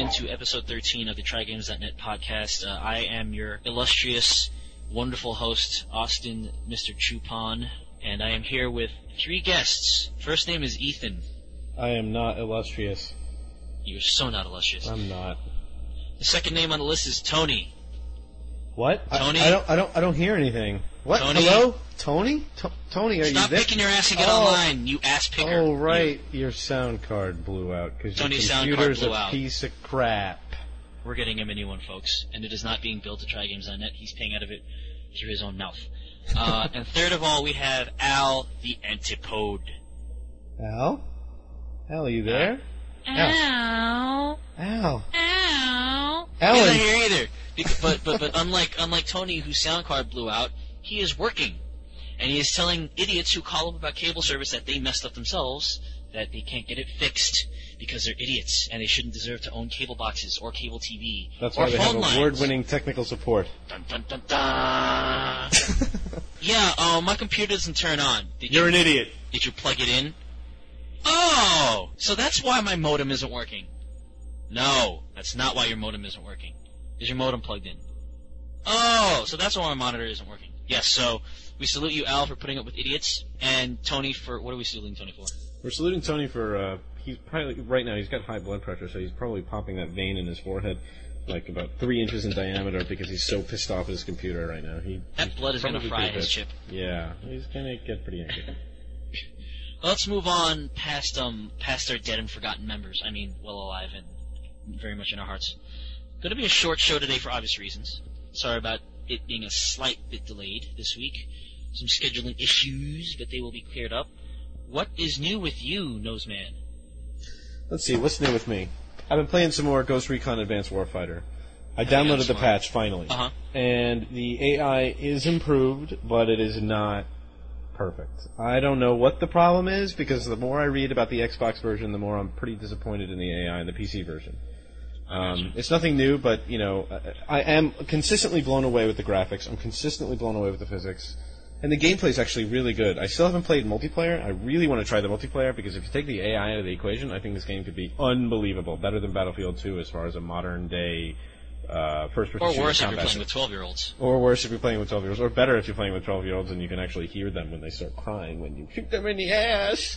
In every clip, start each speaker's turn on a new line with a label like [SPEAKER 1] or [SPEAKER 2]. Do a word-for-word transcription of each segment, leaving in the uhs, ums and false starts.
[SPEAKER 1] into episode thirteen of the Try Games dot net podcast. Uh, I am your illustrious, wonderful host, Austin, Mister Chupon, and I am here with three guests. First name is Ethan.
[SPEAKER 2] I am not illustrious.
[SPEAKER 1] You're so not illustrious.
[SPEAKER 2] I'm not.
[SPEAKER 1] The second name on the list is Tony.
[SPEAKER 2] What?
[SPEAKER 1] Tony?
[SPEAKER 2] I, I don't. I don't. I don't hear anything. What?
[SPEAKER 1] Tony?
[SPEAKER 2] Hello, Tony? T- Tony, are
[SPEAKER 1] Stop
[SPEAKER 2] you there?
[SPEAKER 1] picking your ass and get
[SPEAKER 2] oh.
[SPEAKER 1] online, you ass picker.
[SPEAKER 2] Oh right,
[SPEAKER 1] You.
[SPEAKER 2] your sound card blew out because your
[SPEAKER 1] Tony's sound
[SPEAKER 2] computer's
[SPEAKER 1] card blew
[SPEAKER 2] a
[SPEAKER 1] out.
[SPEAKER 2] piece of crap.
[SPEAKER 1] We're getting him a new one, folks, and it is not being billed to Try Games dot net. He's paying out of it through his own mouth. Uh, and third of all, we have Al the Antipode.
[SPEAKER 2] Al? Al, are you there?
[SPEAKER 1] Al.
[SPEAKER 2] Al.
[SPEAKER 1] Al.
[SPEAKER 2] Alan.
[SPEAKER 1] He's not here either. Because, but but but unlike unlike Tony, whose sound card blew out, he is working, and he is telling idiots who call him about cable service that they messed up themselves, that they can't get it fixed because they're idiots and they shouldn't deserve to own cable boxes or cable T V
[SPEAKER 2] That's
[SPEAKER 1] or
[SPEAKER 2] why they
[SPEAKER 1] phone
[SPEAKER 2] have
[SPEAKER 1] lines.
[SPEAKER 2] award-winning technical support.
[SPEAKER 1] Dun, dun, dun, dun. Yeah, uh, my computer doesn't turn on. Did
[SPEAKER 2] You're
[SPEAKER 1] you,
[SPEAKER 2] an idiot.
[SPEAKER 1] Did you plug it in? Oh, so that's why my modem isn't working. No, that's not why your modem isn't working. Is your modem plugged in? Oh, so that's why my monitor isn't working. Yes, so we salute you, Al, for putting up with idiots, and Tony for, what are we saluting Tony for?
[SPEAKER 2] We're saluting Tony for, uh, he's probably, right now he's got high blood pressure, so he's probably popping that vein in his forehead like about three inches in diameter because he's so pissed off at his computer right now. He
[SPEAKER 1] That blood is going to
[SPEAKER 2] probably
[SPEAKER 1] fry
[SPEAKER 2] pretty
[SPEAKER 1] his
[SPEAKER 2] pissed.
[SPEAKER 1] chip.
[SPEAKER 2] Yeah, he's gonna get pretty angry.
[SPEAKER 1] Let's move on past um past our dead and forgotten members. I mean, well alive and very much in our hearts. Going to be a short show today for obvious reasons. Sorry about it being a slight bit delayed this week. Some scheduling issues, but they will be cleared up. What is new with you, Noseman?
[SPEAKER 2] Let's see, what's new with me? I've been playing some more Ghost Recon Advanced Warfighter. I
[SPEAKER 1] yeah,
[SPEAKER 2] downloaded the
[SPEAKER 1] smart.
[SPEAKER 2] patch finally,
[SPEAKER 1] Uh-huh.
[SPEAKER 2] and the A I is improved, but it is not perfect. I don't know what the problem is, because the more I read about the Xbox version, the more I'm pretty disappointed in the A I in the P C version. Um, it's nothing new, but, you know, I, I am consistently blown away with the graphics. I'm consistently blown away with the physics. And the gameplay is actually really good. I still haven't played multiplayer. I really want to try the multiplayer, because if you take the A I out of the equation, I think this game could be unbelievable. Better than Battlefield two as far as a modern-day uh, first-person
[SPEAKER 1] Or
[SPEAKER 2] shooter
[SPEAKER 1] worse if you're
[SPEAKER 2] combat.
[SPEAKER 1] playing with twelve-year-olds.
[SPEAKER 2] Or worse if you're playing with twelve-year-olds. Or better if you're playing with twelve-year-olds and you can actually hear them when they start crying when you shoot them in the ass.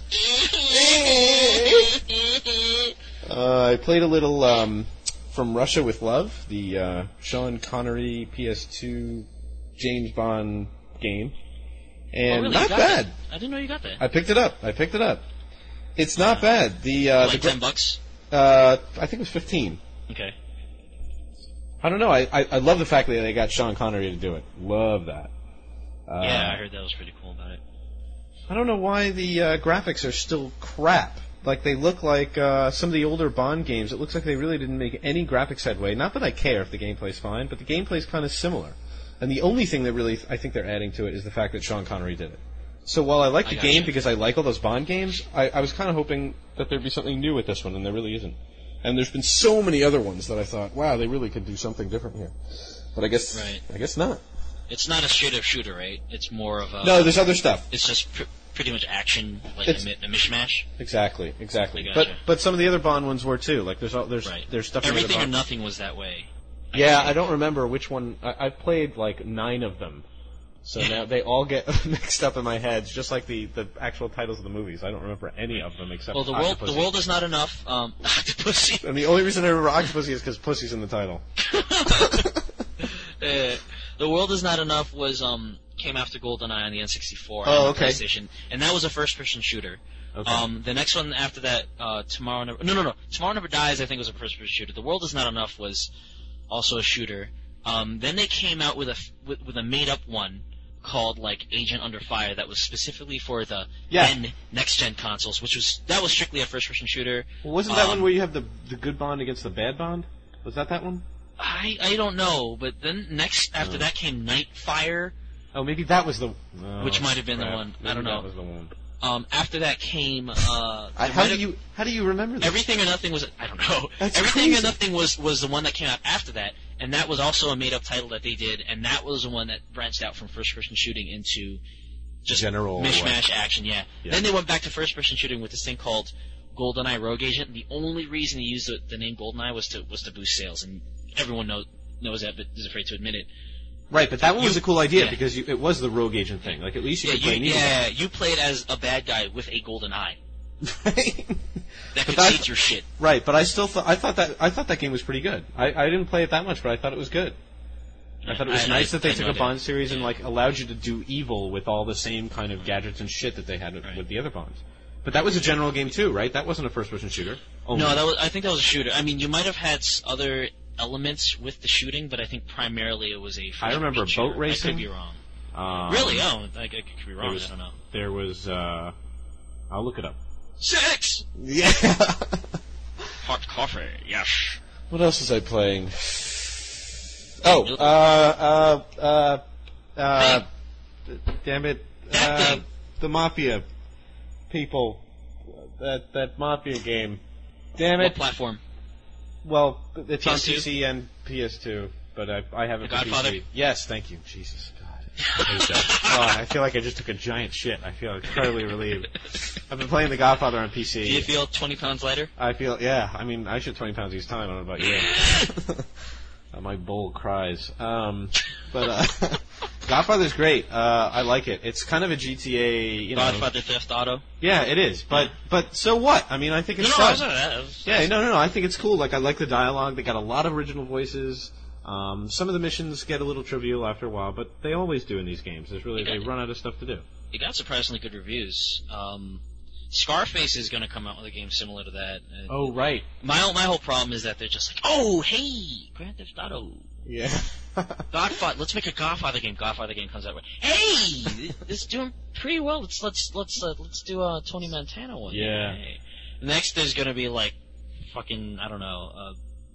[SPEAKER 2] uh, I played a little um, From Russia with Love, the uh, Sean Connery P S two James Bond game. And
[SPEAKER 1] oh, really?
[SPEAKER 2] not
[SPEAKER 1] You got
[SPEAKER 2] bad.
[SPEAKER 1] that? I didn't know you got that.
[SPEAKER 2] I picked it up. I picked it up. It's not bad. The uh,
[SPEAKER 1] like
[SPEAKER 2] the gra-
[SPEAKER 1] ten bucks?
[SPEAKER 2] Uh, I think it was fifteen.
[SPEAKER 1] Okay.
[SPEAKER 2] I don't know. I, I I love the fact that they got Sean Connery to do it. Love that. Uh,
[SPEAKER 1] Yeah, I heard that was pretty cool about it.
[SPEAKER 2] I don't know why the uh, graphics are still crap. Like, they look like uh, some of the older Bond games. It looks like they really didn't make any graphics headway. Not that I care if the gameplay's fine, but the gameplay's kind of similar. And the only thing that really I think they're adding to it is the fact that Sean Connery did it. So while I like the
[SPEAKER 1] I
[SPEAKER 2] game
[SPEAKER 1] gotcha.
[SPEAKER 2] because I like all those Bond games, I, I was kind of hoping that there'd be something new with this one, and there really isn't. And there's been so many other ones that I thought, wow, they really could do something different here. But I guess
[SPEAKER 1] Right.
[SPEAKER 2] I guess not.
[SPEAKER 1] It's not a straight-up shooter, right? It's more of a...
[SPEAKER 2] No, there's other stuff.
[SPEAKER 1] It's just pr- pretty much action, like
[SPEAKER 2] It's-
[SPEAKER 1] a, mi- a mishmash.
[SPEAKER 2] Exactly, exactly.
[SPEAKER 1] I
[SPEAKER 2] But
[SPEAKER 1] gotcha.
[SPEAKER 2] but some of the other Bond ones were too. Like there's all, there's
[SPEAKER 1] Right.
[SPEAKER 2] there's stuff. in the other
[SPEAKER 1] Everything or
[SPEAKER 2] Bond-
[SPEAKER 1] Nothing was that way. I
[SPEAKER 2] Yeah,
[SPEAKER 1] think.
[SPEAKER 2] I don't remember which one. I, I've played like nine of them, so now they all get mixed up in my head, just like the, the actual titles of the movies. I don't remember any of them except
[SPEAKER 1] Well, the world
[SPEAKER 2] Octopussy.
[SPEAKER 1] the world is not enough. Um, Octopussy.
[SPEAKER 2] And the only reason I remember Octopussy is because Pussy's in the title.
[SPEAKER 1] uh, the world is not enough was um came after GoldenEye on the N sixty-four
[SPEAKER 2] Oh,
[SPEAKER 1] and the
[SPEAKER 2] okay.
[SPEAKER 1] PlayStation, and that was a first-person shooter.
[SPEAKER 2] Okay.
[SPEAKER 1] Um, the next one after that, uh, Tomorrow Never no no no Tomorrow Never Dies, I think was a first-person shooter. The World Is Not Enough was also a shooter. Um, then they came out with a f- with, with a made-up one called like Agent Under Fire that was specifically for the
[SPEAKER 2] Yeah.
[SPEAKER 1] then next-gen consoles, which was that was strictly a first-person shooter.
[SPEAKER 2] Well, wasn't that
[SPEAKER 1] Um,
[SPEAKER 2] one where you have the the good Bond against the bad Bond? Was that that one?
[SPEAKER 1] I I don't know, but then next after
[SPEAKER 2] Oh.
[SPEAKER 1] that came Nightfire.
[SPEAKER 2] Oh, maybe that was the. Oh,
[SPEAKER 1] Which might have been the
[SPEAKER 2] crap.
[SPEAKER 1] one. I
[SPEAKER 2] Maybe
[SPEAKER 1] don't know.
[SPEAKER 2] That was the one.
[SPEAKER 1] Um, after that came. Uh,
[SPEAKER 2] I,
[SPEAKER 1] there
[SPEAKER 2] how
[SPEAKER 1] might
[SPEAKER 2] do
[SPEAKER 1] have-
[SPEAKER 2] you how do you remember this?
[SPEAKER 1] Everything or Nothing was I don't know.
[SPEAKER 2] That's
[SPEAKER 1] Everything
[SPEAKER 2] crazy.
[SPEAKER 1] or Nothing was was the one that came out after that, and that was also a made up title that they did, and that was the one that branched out from first person shooting into just
[SPEAKER 2] General,
[SPEAKER 1] mishmash
[SPEAKER 2] like-
[SPEAKER 1] action. Yeah.
[SPEAKER 2] Yeah.
[SPEAKER 1] Then they went back to first person shooting with this thing called GoldenEye Rogue Agent. The only reason he used the, the name GoldenEye was to was to boost sales, and everyone knows knows that, but is afraid to admit it.
[SPEAKER 3] Right, but that one
[SPEAKER 1] You-
[SPEAKER 3] was a cool idea
[SPEAKER 1] yeah.
[SPEAKER 3] because you, it was the Rogue Agent thing. Like, at least you
[SPEAKER 1] Yeah,
[SPEAKER 3] could play
[SPEAKER 1] you,
[SPEAKER 3] an evil
[SPEAKER 1] yeah, you played as a bad guy with a golden eye
[SPEAKER 3] guy.
[SPEAKER 1] that could
[SPEAKER 3] But
[SPEAKER 1] see
[SPEAKER 3] that-
[SPEAKER 1] your shit.
[SPEAKER 3] Right, but I still thought I thought that I thought that game was pretty good. I, I didn't play it that much, but I thought it was good. I thought it was
[SPEAKER 1] I-
[SPEAKER 3] nice
[SPEAKER 1] I-
[SPEAKER 3] that they
[SPEAKER 1] I
[SPEAKER 3] took
[SPEAKER 1] know
[SPEAKER 3] a Bond series and like allowed you to do evil with all the same kind of gadgets and shit that they had with,
[SPEAKER 1] Right.
[SPEAKER 3] with the other Bonds. But that was a general game too, right? That wasn't a first-person shooter. Only.
[SPEAKER 1] No, that was. I think that was a shooter. I mean, you might have had s- other elements with the shooting, but I think primarily it was a.
[SPEAKER 3] I remember
[SPEAKER 1] first-person
[SPEAKER 3] boat
[SPEAKER 1] shooter.
[SPEAKER 3] racing.
[SPEAKER 1] I could be wrong.
[SPEAKER 3] Um,
[SPEAKER 1] Really? Oh, I, I could be
[SPEAKER 3] there
[SPEAKER 1] wrong.
[SPEAKER 3] was,
[SPEAKER 1] I don't know.
[SPEAKER 3] There was. Uh, I'll look it up.
[SPEAKER 1] Six.
[SPEAKER 3] Yeah.
[SPEAKER 1] Hot coffee. Yes.
[SPEAKER 2] What else was I playing? Oh, uh, uh, uh, uh, damn it,
[SPEAKER 1] That
[SPEAKER 2] uh,
[SPEAKER 1] thing.
[SPEAKER 2] the Mafia people, that that Mafia game. Damn
[SPEAKER 1] What
[SPEAKER 2] it.
[SPEAKER 1] platform?
[SPEAKER 2] Well, it's on
[SPEAKER 1] P S two?
[SPEAKER 2] P C and P S two, but I I have it
[SPEAKER 1] The
[SPEAKER 2] for
[SPEAKER 1] Godfather?
[SPEAKER 2] P C. Yes, thank you. Jesus God. I hate that. Oh, I feel like I just took a giant shit. I feel incredibly relieved. I've been playing The Godfather on P C.
[SPEAKER 1] Do you feel twenty pounds lighter?
[SPEAKER 2] I feel, yeah, I mean, I should twenty pounds each time. I don't know about you. Uh, my bowl cries. Um, but, uh, Godfather's great. Uh, I like it. It's kind of a G T A, you know.
[SPEAKER 1] Godfather Theft Auto.
[SPEAKER 2] Yeah, it is. But, but so what? I mean, I think
[SPEAKER 1] No,
[SPEAKER 2] it's
[SPEAKER 1] no, I
[SPEAKER 2] fun.
[SPEAKER 1] was not that. I was-
[SPEAKER 2] Yeah, no, no, no. I think it's cool. Like, I like the dialogue. They got a lot of original voices. Um, some of the missions get a little trivial after a while, but they always do in these games. There's really, they run out of stuff to do.
[SPEAKER 1] It got surprisingly good reviews. Um, Scarface is going to come out with a game similar to that. And
[SPEAKER 2] Oh, right.
[SPEAKER 1] My my whole problem is that they're just like, oh, hey, Grand Theft Auto.
[SPEAKER 2] Yeah.
[SPEAKER 1] Godfather. Let's make a Godfather game. Godfather game comes out. Hey, it's doing pretty well. Let's let's let's uh, let's do a Tony Montana one.
[SPEAKER 2] Yeah.
[SPEAKER 1] Hey. Next, there's going to be like, fucking, I don't know, uh,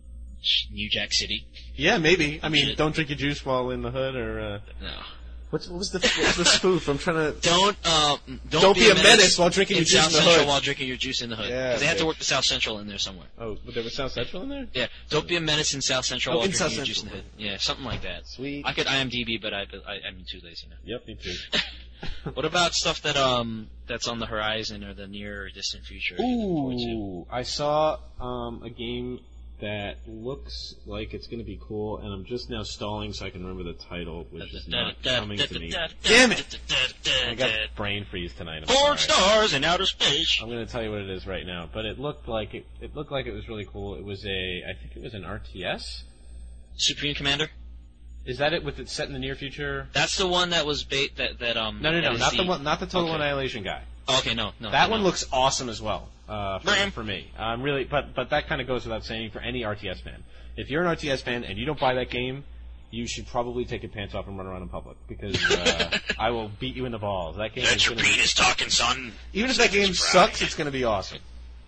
[SPEAKER 1] New Jack City.
[SPEAKER 2] Yeah, maybe. I mean,
[SPEAKER 1] Shit.
[SPEAKER 2] don't drink your juice while in the hood, or, uh...
[SPEAKER 1] No.
[SPEAKER 2] What's, what was the, what was the spoof? I'm trying to...
[SPEAKER 1] Don't uh, don't,
[SPEAKER 2] Don't be a menace while drinking
[SPEAKER 1] in
[SPEAKER 2] your juice
[SPEAKER 1] South
[SPEAKER 2] in the
[SPEAKER 1] Central
[SPEAKER 2] hood.
[SPEAKER 1] while drinking your juice in the hood.
[SPEAKER 2] Yeah,
[SPEAKER 1] Because they have to
[SPEAKER 2] bitch.
[SPEAKER 1] work the South Central in there somewhere.
[SPEAKER 2] Oh, but there was South Central in there?
[SPEAKER 1] Yeah, don't be a menace in South Central
[SPEAKER 2] Oh,
[SPEAKER 1] while
[SPEAKER 2] in
[SPEAKER 1] drinking
[SPEAKER 2] South
[SPEAKER 1] your juice in the
[SPEAKER 2] Central.
[SPEAKER 1] hood. Yeah, something like that.
[SPEAKER 2] Sweet.
[SPEAKER 1] I could I M D B, but I, I I'm too lazy now.
[SPEAKER 2] Yep, me too.
[SPEAKER 1] What about stuff that um that's on the horizon or the near or distant future? you're looking forward to?
[SPEAKER 3] Ooh, I saw um, a game that looks like it's going to be cool, and I'm just now stalling so I can remember the title, which is not coming to me. Damn it! I got brain freeze tonight. I'm
[SPEAKER 1] Four
[SPEAKER 3] sorry.
[SPEAKER 1] stars in outer space.
[SPEAKER 2] I'm going to tell you what it is right now, but it looked like it, it looked like it was really cool. It was a, I think it was an R T S?
[SPEAKER 1] Supreme Commander.
[SPEAKER 2] Is that it with it set in the near future?
[SPEAKER 1] That's the one that was bait that that um.
[SPEAKER 2] No, no, no,
[SPEAKER 1] that is
[SPEAKER 2] not the one, not the Total
[SPEAKER 1] Okay.
[SPEAKER 2] Annihilation guy.
[SPEAKER 1] Oh, okay, no, no.
[SPEAKER 2] That
[SPEAKER 1] no.
[SPEAKER 2] one looks awesome as well, uh, for,
[SPEAKER 1] Bam.
[SPEAKER 2] for me. I'm really, but but that kind of goes without saying for any R T S fan. If you're an R T S fan and you don't buy that game, you should probably take your pants off and run around in public because uh, I will beat you in the balls. That game is gonna be,
[SPEAKER 1] is talking, son.
[SPEAKER 2] even if that game sucks, it's going to be awesome.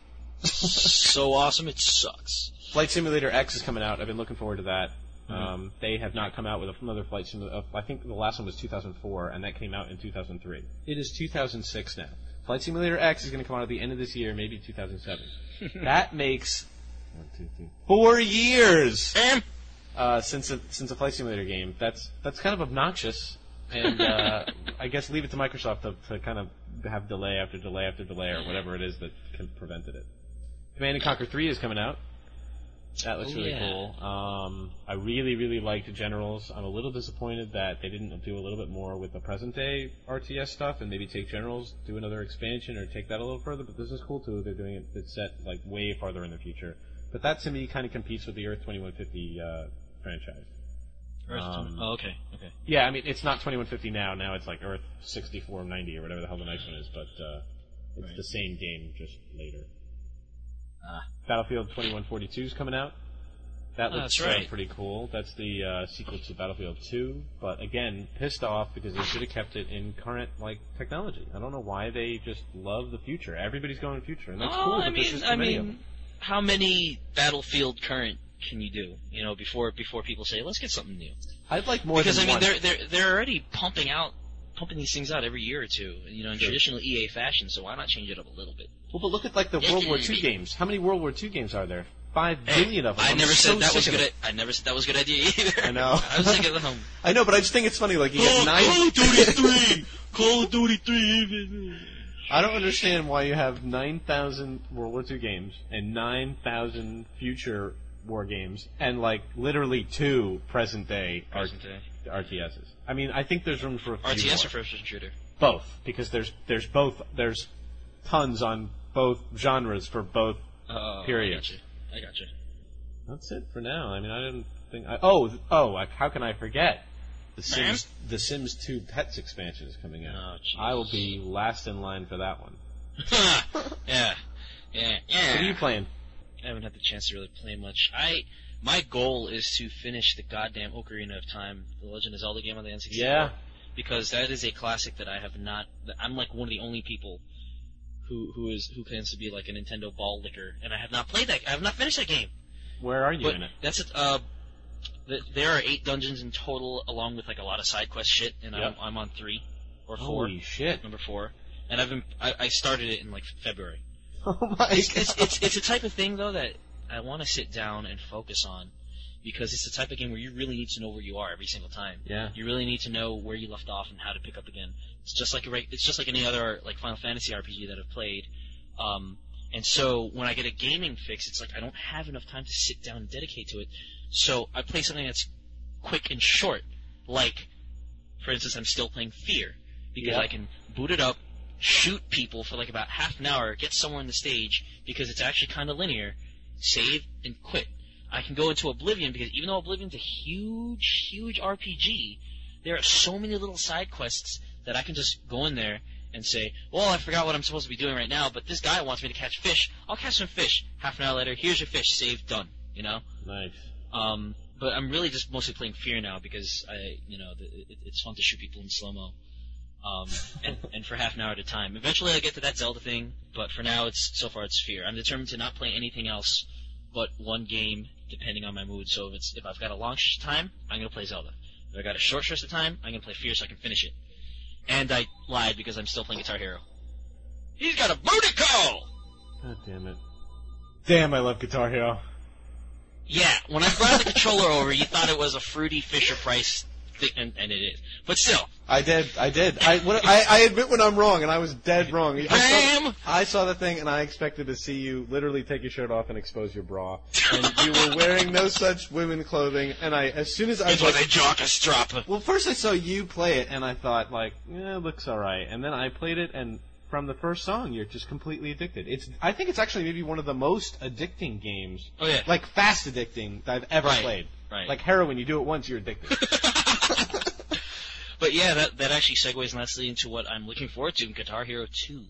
[SPEAKER 1] So awesome, it sucks.
[SPEAKER 2] Flight Simulator X is coming out. I've been looking forward to that. Um, they have not come out with another flight simulator. Uh, I think the last one was two thousand four, and that came out in two thousand three. It is two thousand six now. Flight Simulator X is going to come out at the end of this year, maybe two thousand seven. That makes one, two, three, four years
[SPEAKER 1] And
[SPEAKER 2] uh, since a, since a Flight Simulator game. That's that's kind of obnoxious, and uh, I guess leave it to Microsoft to, to kind of have delay after delay after delay, or whatever it is that can prevented it. Command and Conquer three is coming out. That looks
[SPEAKER 1] Oh,
[SPEAKER 2] really
[SPEAKER 1] yeah.
[SPEAKER 2] cool. Um, I really, really liked Generals. I'm a little disappointed that they didn't do a little bit more with the present day R T S stuff and maybe take Generals, do another expansion, or take that a little further. But this is cool too. They're doing it. It's set like way farther in the future. But that to me kind of competes with the Earth twenty-one fifty uh, franchise. Um,
[SPEAKER 1] oh, okay, okay.
[SPEAKER 2] Yeah, I mean it's not twenty-one fifty now. Now it's like Earth sixty-four ninety or whatever the hell the next one is. But uh, it's
[SPEAKER 1] Right.
[SPEAKER 2] the same game, just later.
[SPEAKER 1] Ah.
[SPEAKER 2] Battlefield twenty-one forty-two is coming out. That
[SPEAKER 1] Oh,
[SPEAKER 2] looks
[SPEAKER 1] that's
[SPEAKER 2] uh,
[SPEAKER 1] right.
[SPEAKER 2] pretty cool. That's the uh, sequel to Battlefield two, but again, pissed off because they should have kept it in current like technology. I don't know why they just love the future. Everybody's going future, and that's
[SPEAKER 1] oh,
[SPEAKER 2] cool.
[SPEAKER 1] I
[SPEAKER 2] but there's
[SPEAKER 1] mean,
[SPEAKER 2] just too
[SPEAKER 1] I
[SPEAKER 2] many of
[SPEAKER 1] mean,
[SPEAKER 2] them.
[SPEAKER 1] how many Battlefield current can you do? You know, before before people say, let's get something new.
[SPEAKER 2] I'd like more
[SPEAKER 1] Because I
[SPEAKER 2] than
[SPEAKER 1] mean,
[SPEAKER 2] one.
[SPEAKER 1] they're they're they're already pumping out pumping these things out every year or two. You know, in
[SPEAKER 2] Sure.
[SPEAKER 1] traditional E A fashion. So why not change it up a little bit?
[SPEAKER 2] Well, but look at like the
[SPEAKER 1] Yeah,
[SPEAKER 2] World War
[SPEAKER 1] yeah,
[SPEAKER 2] two
[SPEAKER 1] yeah.
[SPEAKER 2] games. How many World War two games are there? Five
[SPEAKER 1] Hey,
[SPEAKER 2] billion of them.
[SPEAKER 1] I
[SPEAKER 2] I'm
[SPEAKER 1] never
[SPEAKER 2] so
[SPEAKER 1] said that was
[SPEAKER 2] sick
[SPEAKER 1] good.
[SPEAKER 2] of it.
[SPEAKER 1] I, I never said that was a good idea either.
[SPEAKER 2] I know.
[SPEAKER 1] I was thinking of um,
[SPEAKER 2] I know, but I just think it's funny. Like you
[SPEAKER 1] Oh,
[SPEAKER 2] get nine.
[SPEAKER 1] Call of Duty three. Call of Duty three.
[SPEAKER 3] I don't understand why you have nine thousand World War Two games and nine thousand future war games and, like, literally two present-day R- R T Ss. I mean, I think there's room for a few
[SPEAKER 1] R T S
[SPEAKER 3] more.
[SPEAKER 1] or first-person shooter?
[SPEAKER 3] Both, because there's there's both there's tons on both genres for both
[SPEAKER 1] uh,
[SPEAKER 3] periods.
[SPEAKER 1] I got you. I got you.
[SPEAKER 3] That's it for now. I mean, I didn't think. I, oh, oh! I, how can I forget? The Sims, The Sims two Pets expansion is coming out.
[SPEAKER 1] Oh,
[SPEAKER 3] I will be last in line for that one.
[SPEAKER 1] yeah, yeah, yeah.
[SPEAKER 3] What are you playing?
[SPEAKER 1] I haven't had the chance to really play much. I my goal is to finish the goddamn Ocarina of Time, the Legend of Zelda game on the N sixty-four.
[SPEAKER 3] Yeah.
[SPEAKER 1] Because that is a classic that I have not. I'm like one of the only people who who is who claims to be like a Nintendo ball licker, and I have not played that. I have not finished that game.
[SPEAKER 3] Where are you
[SPEAKER 1] but
[SPEAKER 3] in it?
[SPEAKER 1] That's it. Uh, the, there are eight dungeons in total, along with like a lot of side quest shit, and
[SPEAKER 3] Yep.
[SPEAKER 1] I'm I'm on three or four.
[SPEAKER 3] Holy shit!
[SPEAKER 1] Number four, and I've been I, I started it in like February.
[SPEAKER 3] Oh my
[SPEAKER 1] It's
[SPEAKER 3] god!
[SPEAKER 1] it's it's, it's a type of thing though that I want to sit down and focus on. Because it's the type of game where you really need to know where you are every single time.
[SPEAKER 3] Yeah.
[SPEAKER 1] You really need to know where you left off and how to pick up again. It's just like a, it's just like any other like Final Fantasy R P G that I've played. Um, and so when I get a gaming fix, it's like I don't have enough time to sit down and dedicate to it. So I play something that's quick and short. Like, for instance, I'm still playing Fear because
[SPEAKER 3] Yeah.
[SPEAKER 1] I can boot it up, shoot people for like about half an hour, get somewhere in the stage because it's actually kind of linear, save and quit. I can go into Oblivion because even though Oblivion's a huge, huge R P G, there are so many little side quests that I can just go in there and say, well, I forgot what I'm supposed to be doing right now, but this guy wants me to catch fish. I'll catch some fish. Half an hour later, here's your fish, saved, done. You know?
[SPEAKER 3] Nice.
[SPEAKER 1] Um, but I'm really just mostly playing Fear now because I, you know, the, it, it's fun to shoot people in slow-mo. Um, and, and for half an hour at a time. Eventually I'll get to that Zelda thing, but for now it's, so far it's Fear. I'm determined to not play anything else but one game depending on my mood. So if it's if I've got a long stretch of time, I'm gonna play Zelda. If I got a short stretch of time, I'm gonna play Fear so I can finish it. And I lied because I'm still playing Guitar Hero. He's got a booty call!
[SPEAKER 3] God damn it! Damn, I love Guitar Hero.
[SPEAKER 1] Yeah, when I brought the controller over, you thought it was a fruity Fisher Price thing, and, and it is. But still.
[SPEAKER 2] I did. I did. I, what, I, I admit when I'm wrong, and I was dead wrong. I
[SPEAKER 1] Bam!
[SPEAKER 2] saw, I saw the thing, and I expected to see you literally take your shirt off and expose your bra. And you were wearing no such women clothing. And I, as soon as I
[SPEAKER 1] It
[SPEAKER 2] was
[SPEAKER 1] was a jock a strap.
[SPEAKER 2] well, first I saw you play it, and I thought like, yeah, it looks all right. And then I played it, and from the first song, you're just completely addicted. It's. I think it's actually maybe one of the most addicting games.
[SPEAKER 1] Oh yeah.
[SPEAKER 2] Like fast addicting that I've ever
[SPEAKER 1] Right.
[SPEAKER 2] played.
[SPEAKER 1] Right.
[SPEAKER 2] Like heroin, you do it once, you're addicted.
[SPEAKER 1] But yeah, that that actually segues nicely into what I'm looking forward to in Guitar Hero two.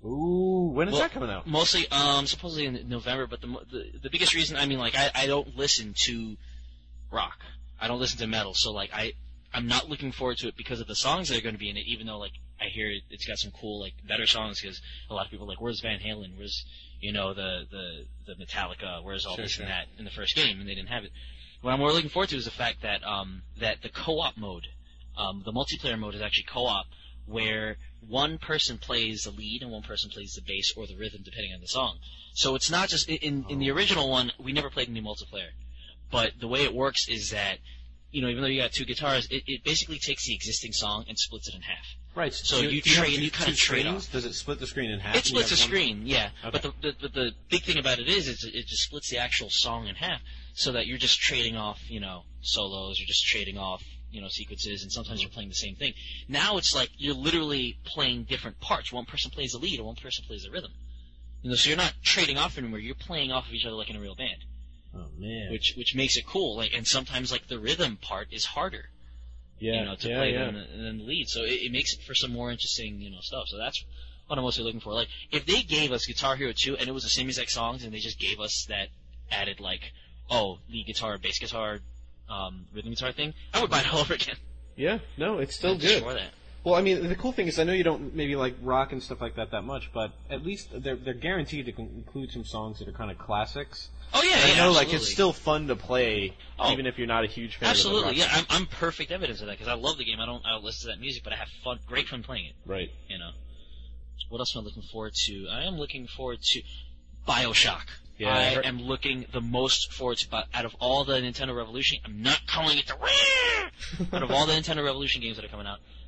[SPEAKER 2] Ooh, when is
[SPEAKER 1] Well,
[SPEAKER 2] that coming out?
[SPEAKER 1] Mostly, um, supposedly in November. But the mo- the, the biggest reason, I mean, like, I, I don't listen to rock. I don't listen to metal. So like, I I'm not looking forward to it because of the songs that are going to be in it. Even though like I hear it, it's got some cool like better songs because a lot of people are like, where's Van Halen? Where's you know the the the Metallica? Where's all
[SPEAKER 2] Sure,
[SPEAKER 1] this
[SPEAKER 2] sure.
[SPEAKER 1] and that in the first game? And they didn't have it. What I'm more looking forward to is the fact that um that the co-op mode. Um, the multiplayer mode is actually co-op, where one person plays the lead and one person plays the bass or the rhythm, depending on the song. So it's not just in in the original one, we never played any multiplayer. But the way it works is that, you know, even though you got two guitars, it, it basically takes the existing song and splits it in half.
[SPEAKER 3] Right.
[SPEAKER 1] So you
[SPEAKER 3] do have
[SPEAKER 1] trade-
[SPEAKER 3] two-
[SPEAKER 1] you kinda
[SPEAKER 3] two
[SPEAKER 1] trade
[SPEAKER 3] screens?
[SPEAKER 1] off.
[SPEAKER 3] Does it split the screen in half?
[SPEAKER 1] It
[SPEAKER 3] and you
[SPEAKER 1] splits the
[SPEAKER 3] have one-
[SPEAKER 1] screen, yeah.
[SPEAKER 3] Okay.
[SPEAKER 1] But the, the the the big thing about it is, is it just splits the actual song in half, so that you're just trading off, you know, solos. You're just trading off, you know, sequences, and sometimes you're playing the same thing. Now it's like you're literally playing different parts. One person plays the lead, and one person plays the rhythm. You know, so you're not trading off anymore. You're playing off of each other like in a real band,
[SPEAKER 3] Oh man.
[SPEAKER 1] which which makes it cool. Like, and sometimes like the rhythm part is harder,
[SPEAKER 3] yeah.
[SPEAKER 1] you know, to
[SPEAKER 3] yeah,
[SPEAKER 1] play
[SPEAKER 3] yeah.
[SPEAKER 1] than, the- than the lead. So it, it makes it for some more interesting, you know, stuff. So that's what I'm mostly looking for. Like, if they gave us Guitar Hero two and it was the same exact songs, and they just gave us that added like, oh, lead guitar, bass guitar, um, rhythm guitar thing, I would buy it all over again.
[SPEAKER 2] Yeah, no, it's still
[SPEAKER 1] I'd
[SPEAKER 2] good.
[SPEAKER 1] destroy that.
[SPEAKER 2] Well, I mean, the cool thing is, I know you don't maybe like rock and stuff like that that much, but at least they're they're guaranteed to con- include some songs that are kind of classics.
[SPEAKER 1] Oh yeah,
[SPEAKER 2] And
[SPEAKER 1] yeah,
[SPEAKER 2] I know, like,
[SPEAKER 1] absolutely.
[SPEAKER 2] it's still fun to play,
[SPEAKER 1] Oh.
[SPEAKER 2] even if you're not a huge fan.
[SPEAKER 1] Absolutely,
[SPEAKER 2] of the
[SPEAKER 1] yeah.
[SPEAKER 2] rock.
[SPEAKER 1] I'm, I'm perfect evidence of that because I love the game. I don't, I don't listen to that music, but I have fun, great fun playing it.
[SPEAKER 2] Right.
[SPEAKER 1] You know. What else am I looking forward to? I am looking forward to BioShock.
[SPEAKER 2] Yeah,
[SPEAKER 1] I
[SPEAKER 2] I heard-
[SPEAKER 1] am looking the most forward to, but out of all the Nintendo Revolution, I'm not calling it the out of all the Nintendo Revolution games that are coming out,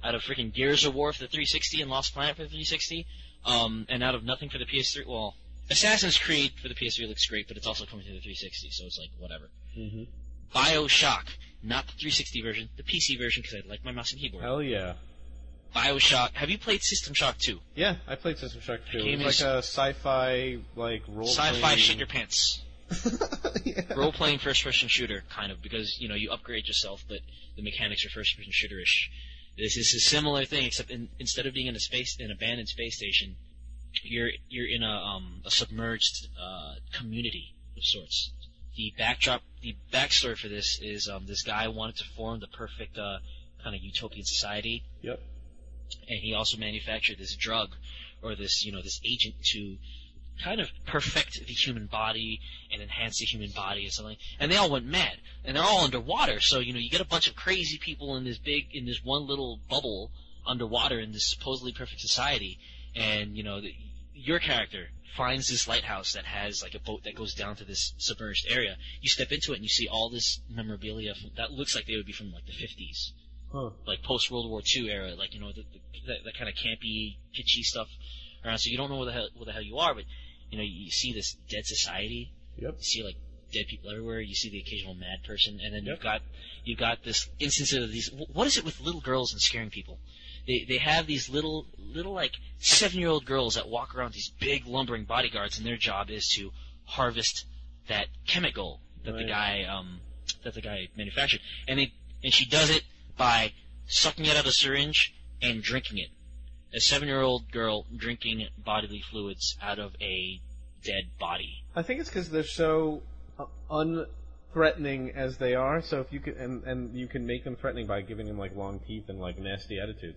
[SPEAKER 1] out of freaking Gears of War for the three sixty and Lost Planet for the three sixty, um, and out of nothing for the P S three. Well, Assassin's Creed for the P S three looks great, but it's also coming to the three sixty, so it's like whatever.
[SPEAKER 2] Mm-hmm.
[SPEAKER 1] BioShock, not the three sixty version, the P C version because I like my mouse and keyboard.
[SPEAKER 2] Hell yeah. BioShock.
[SPEAKER 1] Have you played System Shock two?
[SPEAKER 2] Yeah, I played System Shock two.
[SPEAKER 1] It
[SPEAKER 2] was like a sci-fi, like role.
[SPEAKER 1] Sci-fi shit your pants. Yeah. Role-playing first-person shooter, kind of, because you know you upgrade yourself, but the mechanics are first-person shooter-ish. This is a similar thing, except in, instead of being in a space, an abandoned space station, you're you're in a um, a submerged uh, community of sorts. The backdrop, the backstory for this is um, this guy wanted to form the perfect uh, kind of utopian society.
[SPEAKER 2] Yep.
[SPEAKER 1] And he also manufactured this drug, or this you know this agent to kind of perfect the human body and enhance the human body and something. And they all went mad, and they're all underwater. So you know you get a bunch of crazy people in this big, in this one little bubble underwater in this supposedly perfect society. And you know the, your character finds this lighthouse that has like a boat that goes down to this submerged area. You step into it and you see all this memorabilia from, that looks like they would be from like the fifties.
[SPEAKER 2] Huh.
[SPEAKER 1] Like post World War Two era, like you know the, the, that, that kind of campy, kitschy stuff around. So you don't know where the hell where the hell you are, but you know you see this dead society.
[SPEAKER 2] Yep.
[SPEAKER 1] You see like dead people everywhere. You see the occasional mad person, and then
[SPEAKER 2] yep.
[SPEAKER 1] you've got you've got this instance of these. What is it with little girls and scaring people? They they have these little little like seven year old girls that walk around with these big lumbering bodyguards, and their job is to harvest that chemical that
[SPEAKER 2] right.
[SPEAKER 1] the guy um that the guy manufactured, and they and she does it by sucking it out of a syringe and drinking it. A seven-year-old girl drinking bodily fluids out of a dead body.
[SPEAKER 2] I think it's because they're so uh, unthreatening as they are. So if you can, and and you can make them threatening by giving them like long teeth and like nasty attitudes,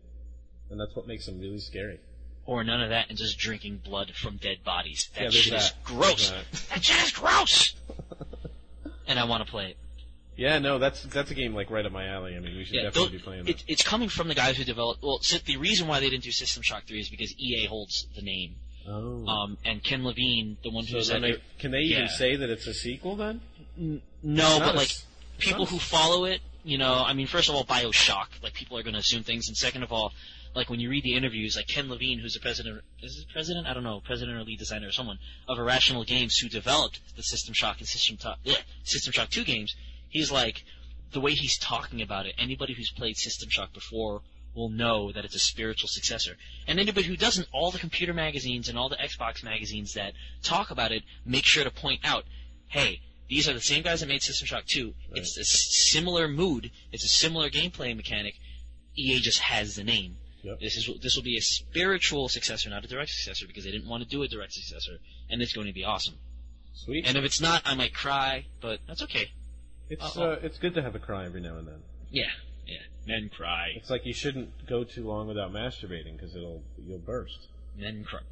[SPEAKER 2] and that's what makes them really scary.
[SPEAKER 1] Or none of that, and just drinking blood from dead bodies. That
[SPEAKER 2] yeah,
[SPEAKER 1] shit
[SPEAKER 2] that.
[SPEAKER 1] is gross.
[SPEAKER 2] That.
[SPEAKER 1] that shit is gross. And I want to play it.
[SPEAKER 2] Yeah, no, that's that's a game like right up my alley. I mean, we should
[SPEAKER 1] yeah,
[SPEAKER 2] definitely
[SPEAKER 1] though,
[SPEAKER 2] be playing that.
[SPEAKER 1] It, it's coming from the guys who developed. Well, so the reason why they didn't do System Shock three is because E A holds the name.
[SPEAKER 2] Oh.
[SPEAKER 1] Um, and Ken Levine, the one
[SPEAKER 2] so
[SPEAKER 1] who's
[SPEAKER 2] they,
[SPEAKER 1] at,
[SPEAKER 2] can they even
[SPEAKER 1] yeah.
[SPEAKER 2] say that it's a sequel then?
[SPEAKER 1] N- no, but
[SPEAKER 2] a,
[SPEAKER 1] like people who
[SPEAKER 2] a...
[SPEAKER 1] follow it, you know, I mean, first of all, BioShock, like people are going to assume things, and second of all, like when you read the interviews, like Ken Levine, who's the president, is it president? I don't know, president or lead designer or someone of Irrational Games, who developed the System Shock and System, to- yeah, System Shock two games. He's like, the way he's talking about it, anybody who's played System Shock before will know that it's a spiritual successor. And anybody who doesn't, all the computer magazines and all the Xbox magazines that talk about it make sure to point out, hey, these are the same guys that made System Shock two. Right. It's a similar mood. It's a similar gameplay mechanic. E A just has the name.
[SPEAKER 2] Yep.
[SPEAKER 1] This is this will be a spiritual successor, not a direct successor, because they didn't want to do a direct successor, and it's going to be awesome.
[SPEAKER 2] Sweet.
[SPEAKER 1] And if it's not, I might cry, but that's okay.
[SPEAKER 2] It's uh, it's good to have a cry every now and then.
[SPEAKER 1] Yeah, yeah. Men cry.
[SPEAKER 2] It's like you shouldn't go too long without masturbating because it'll you'll burst.
[SPEAKER 1] Men cry.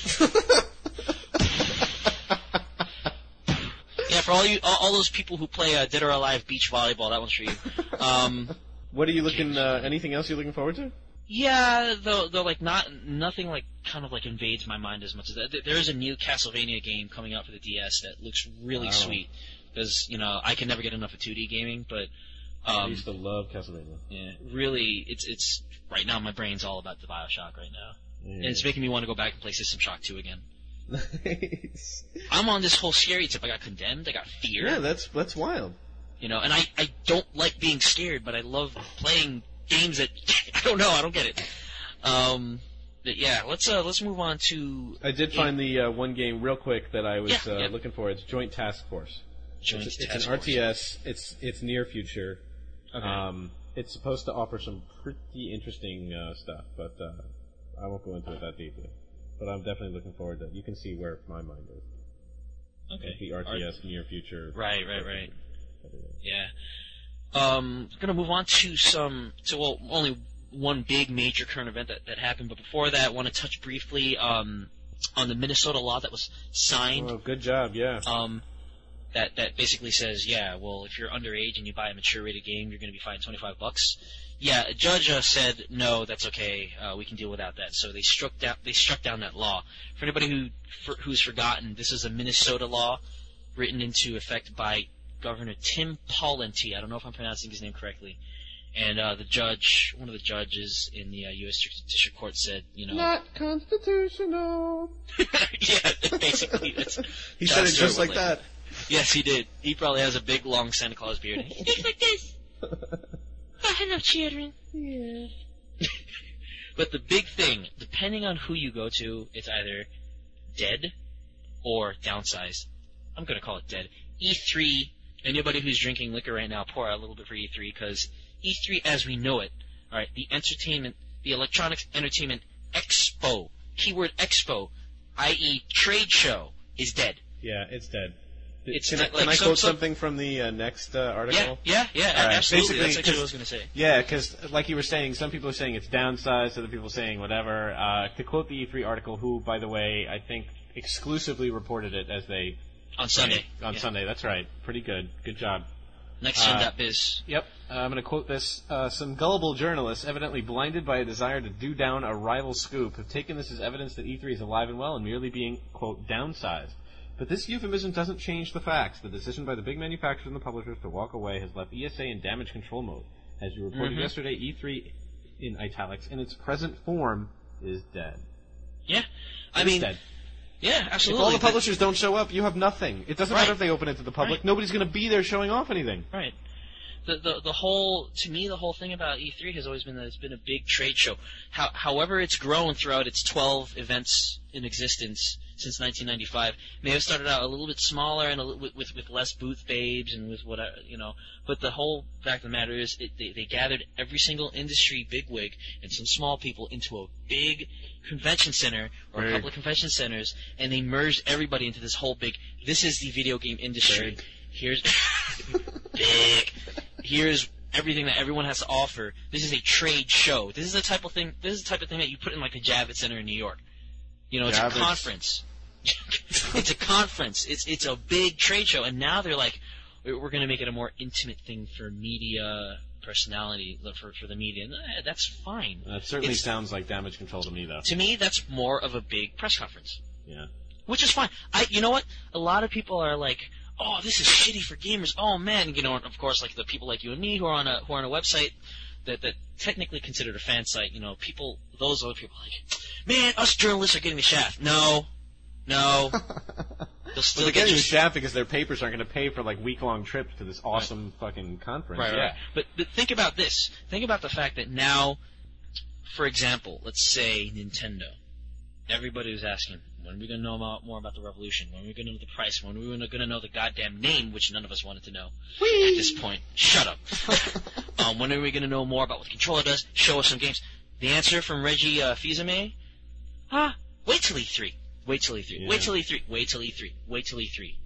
[SPEAKER 1] Yeah, for all you all, all those people who play uh, Dead or Alive beach volleyball, that one's for you. Um,
[SPEAKER 2] what are you looking? Uh, anything else you're looking forward to?
[SPEAKER 1] Yeah, though, though, like not nothing like kind of like invades my mind as much as that. There is a new Castlevania game coming out for the D S that looks really
[SPEAKER 2] wow.
[SPEAKER 1] sweet. Because, you know, I can never get enough of two D gaming, but... Um,
[SPEAKER 2] I used to love Castlevania.
[SPEAKER 1] Yeah, really, it's, it's... Right now, my brain's all about the BioShock right now.
[SPEAKER 2] Yeah.
[SPEAKER 1] And it's making me want to go back and play System Shock two again.
[SPEAKER 2] Nice.
[SPEAKER 1] I'm on this whole scary tip. I got Condemned, I got Fear.
[SPEAKER 2] Yeah, that's that's wild.
[SPEAKER 1] You know, and I, I don't like being scared, but I love playing games that... I don't know, I don't get it. Um... But yeah, let's uh, let's move on to...
[SPEAKER 2] I did find the uh, one game real quick that I was
[SPEAKER 1] yeah,
[SPEAKER 2] uh,
[SPEAKER 1] yeah.
[SPEAKER 2] looking for. It's Joint Task Force.
[SPEAKER 1] Joint
[SPEAKER 2] it's,
[SPEAKER 1] Task
[SPEAKER 2] it's an
[SPEAKER 1] Force.
[SPEAKER 2] R T S. It's it's near future.
[SPEAKER 1] Okay.
[SPEAKER 2] Um, it's supposed to offer some pretty interesting uh, stuff, but uh, I won't go into it that deeply. But I'm definitely looking forward to it. You can see where my mind is.
[SPEAKER 1] Okay.
[SPEAKER 2] Like the R T S, near future.
[SPEAKER 1] Right, right, right. Yeah. Um, going to move on to some, to well, only one big major current event that, that happened, but before that, I want to touch briefly um, on the Minnesota law that was signed.
[SPEAKER 2] Oh, good job, yeah.
[SPEAKER 1] Um, that that basically says, yeah, well, if you're underage and you buy a mature-rated game, you're going to be fined twenty-five bucks. Yeah, a judge uh, said no, that's okay. Uh, we can deal without that. So they struck down they struck down that law. For anybody who for, who's forgotten, this is a Minnesota law written into effect by Governor Tim Pawlenty. I don't know if I'm pronouncing his name correctly. And uh, the judge, one of the judges in the uh, U S District Court said, you know...
[SPEAKER 2] Not constitutional.
[SPEAKER 1] Yeah, basically. That's,
[SPEAKER 2] he said it just like that.
[SPEAKER 1] Yes, he did. He probably has a big, long Santa Claus beard. He speaks like this. Oh, hello, children. Yeah. But the big thing, depending on who you go to, it's either dead or downsized. I'm going to call it dead. E three, anybody who's drinking liquor right now, pour out a little bit for E three, because E three as we know it, all right, the entertainment, the Electronics Entertainment Expo, keyword Expo, that is trade show, is dead.
[SPEAKER 2] Yeah, it's dead.
[SPEAKER 1] It's
[SPEAKER 2] can
[SPEAKER 1] dead,
[SPEAKER 2] I,
[SPEAKER 1] like
[SPEAKER 2] can I
[SPEAKER 1] some,
[SPEAKER 2] quote
[SPEAKER 1] some,
[SPEAKER 2] something from the uh, next uh, article?
[SPEAKER 1] Yeah, yeah, yeah,
[SPEAKER 2] right,
[SPEAKER 1] absolutely. That's actually what I was
[SPEAKER 2] going
[SPEAKER 1] to say.
[SPEAKER 2] Yeah, because like you were saying, some people are saying it's downsized, other people are saying whatever. Uh, to quote the E three article, who, by the way, I think exclusively reported it as they...
[SPEAKER 1] On Sunday.
[SPEAKER 2] On
[SPEAKER 1] yeah.
[SPEAKER 2] Sunday, that's right. Pretty good. Good job.
[SPEAKER 1] Nextgen.biz.
[SPEAKER 2] Uh, yep. Uh, I'm going to quote this. Uh, some gullible journalists, evidently blinded by a desire to do down a rival scoop, have taken this as evidence that E three is alive and well and merely being, quote, downsized. But this euphemism doesn't change the facts. The decision by the big manufacturers and the publishers to walk away has left E S A in damage control mode. As you reported
[SPEAKER 1] mm-hmm.
[SPEAKER 2] yesterday, E three, in italics, in its present form, is dead.
[SPEAKER 1] Yeah. I
[SPEAKER 2] it's
[SPEAKER 1] mean...
[SPEAKER 2] dead.
[SPEAKER 1] Yeah, absolutely.
[SPEAKER 2] If all the publishers don't show up, you have nothing. It doesn't
[SPEAKER 1] right.
[SPEAKER 2] matter if they open it to the public.
[SPEAKER 1] Right.
[SPEAKER 2] Nobody's going to be there showing off anything.
[SPEAKER 1] Right. The, the the whole, to me, the whole thing about E three has always been that it's been a big trade show. How, however it's grown throughout its twelve events in existence since nineteen ninety-five, may have started out a little bit smaller and a little, with, with with less booth babes and with what you know. But the whole fact of the matter is, it, they they gathered every single industry bigwig and some small people into a big convention center or
[SPEAKER 2] big.
[SPEAKER 1] a couple of convention centers, and they merged everybody into this whole big. This is the video game industry.
[SPEAKER 2] Big.
[SPEAKER 1] Here's big. Here's everything that everyone has to offer. This is a trade show. This is the type of thing. This is the type of thing that you put in like a Javits Center in New York. You know, it's
[SPEAKER 2] Javits.
[SPEAKER 1] a conference. It's a conference. It's it's a big trade show, and now they're like, we're going to make it a more intimate thing for media personality for for the media. And, eh, that's fine.
[SPEAKER 2] That certainly
[SPEAKER 1] it's,
[SPEAKER 2] sounds like damage control to me, though.
[SPEAKER 1] To me, that's more of a big press conference.
[SPEAKER 2] Yeah.
[SPEAKER 1] Which is fine. I, you know what? A lot of people are like, oh, this is shitty for gamers. Oh man, you know, and of course, like the people like you and me who are on a who are on a website that that technically considered a fan site. You know, people, those other people, are like, man, us journalists are getting the shaft. No, no. They'll still
[SPEAKER 2] well, they're
[SPEAKER 1] get
[SPEAKER 2] getting
[SPEAKER 1] your
[SPEAKER 2] the shaft because their papers aren't going to pay for like week long trips to this awesome right. fucking conference.
[SPEAKER 1] Right,
[SPEAKER 2] yeah.
[SPEAKER 1] right. But but think about this. Think about the fact that now, for example, let's say Nintendo. Everybody was asking, when are we going to know about, more about the Revolution? When are we going to know the price? When are we going to know the goddamn name, which none of us wanted to know Whee! At this point? Shut up. um, when are we going to know more about what the controller does? Show us some games. The answer from Reggie uh, Fils-Aimé? Huh? Wait till E three. Wait till E three. Yeah. Wait till E three. Wait till E three. Wait till E three.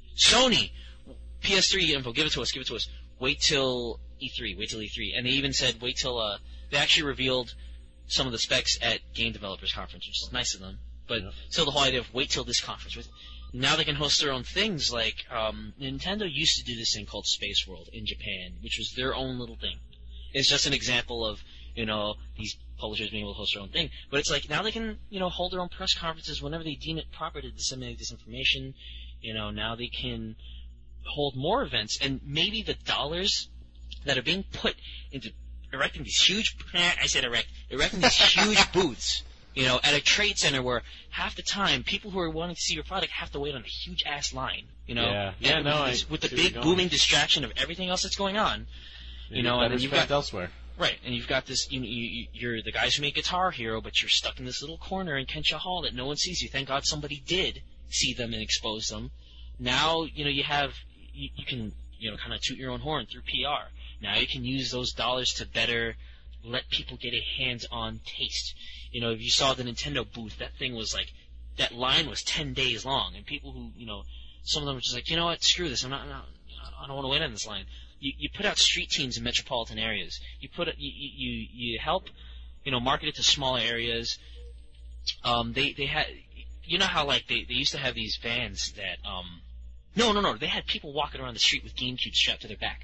[SPEAKER 1] Sony, P S three info. Give it to us. Give it to us. Wait till E three. Wait till E three. And they even said wait till. Uh, they actually revealed some of the specs at Game Developers Conference, which is nice of them. But yeah. still, the whole idea of wait till this conference. Now they can host their own things. Like um, Nintendo used to do this thing called Space World in Japan, which was their own little thing. It's just an example of you know these publishers being able to host their own thing. But it's like now they can you know hold their own press conferences whenever they deem it proper to disseminate this information. You know now they can hold more events, and maybe the dollars that are being put into erecting these huge I said erect erecting these huge booths. You know, at a trade center where half the time people who are wanting to see your product have to wait on a huge ass line. You know,
[SPEAKER 2] yeah, yeah,
[SPEAKER 1] and
[SPEAKER 2] no,
[SPEAKER 1] with, this,
[SPEAKER 2] I
[SPEAKER 1] with the big booming distraction of everything else that's going on.
[SPEAKER 2] You,
[SPEAKER 1] you know, and then you've got
[SPEAKER 2] elsewhere.
[SPEAKER 1] Right, and you've got this. You, you, you're the guys who make Guitar Hero, but you're stuck in this little corner in Kensha Hall that no one sees you. Thank God somebody did see them and expose them. Now, you know, you have you, you can you know kind of toot your own horn through P R. Now you can use those dollars to better let people get a hands-on taste. You know, if you saw the Nintendo booth, that thing was like, that line was ten days long, and people who, you know, some of them were just like, you know what, screw this, I'm not, not I don't want to wait on this line. You, you put out street teams in metropolitan areas. You put, you, you, you help, you know, market it to smaller areas. Um, they, they had, you know how like they, they used to have these vans that, um, no, no, no, they had people walking around the street with GameCube strapped to their back.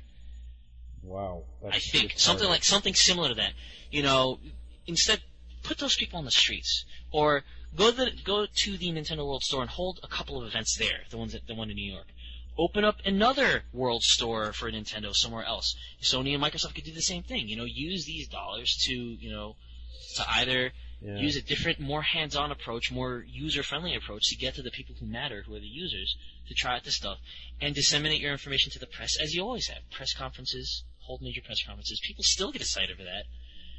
[SPEAKER 2] Wow.
[SPEAKER 1] I think something like something similar to that. You know, instead put those people on the streets, or go the go to the Nintendo World Store and hold a couple of events there. The ones that, the one in New York, open up another world store for Nintendo somewhere else. Sony and Microsoft could do the same thing. You know, use these dollars to, you know, to either yeah. use a different, more hands-on approach, more user-friendly approach to get to the people who matter, who are the users, to try out this stuff, and disseminate your information to the press as you always have. Press conferences, hold major press conferences. People still get excited over that.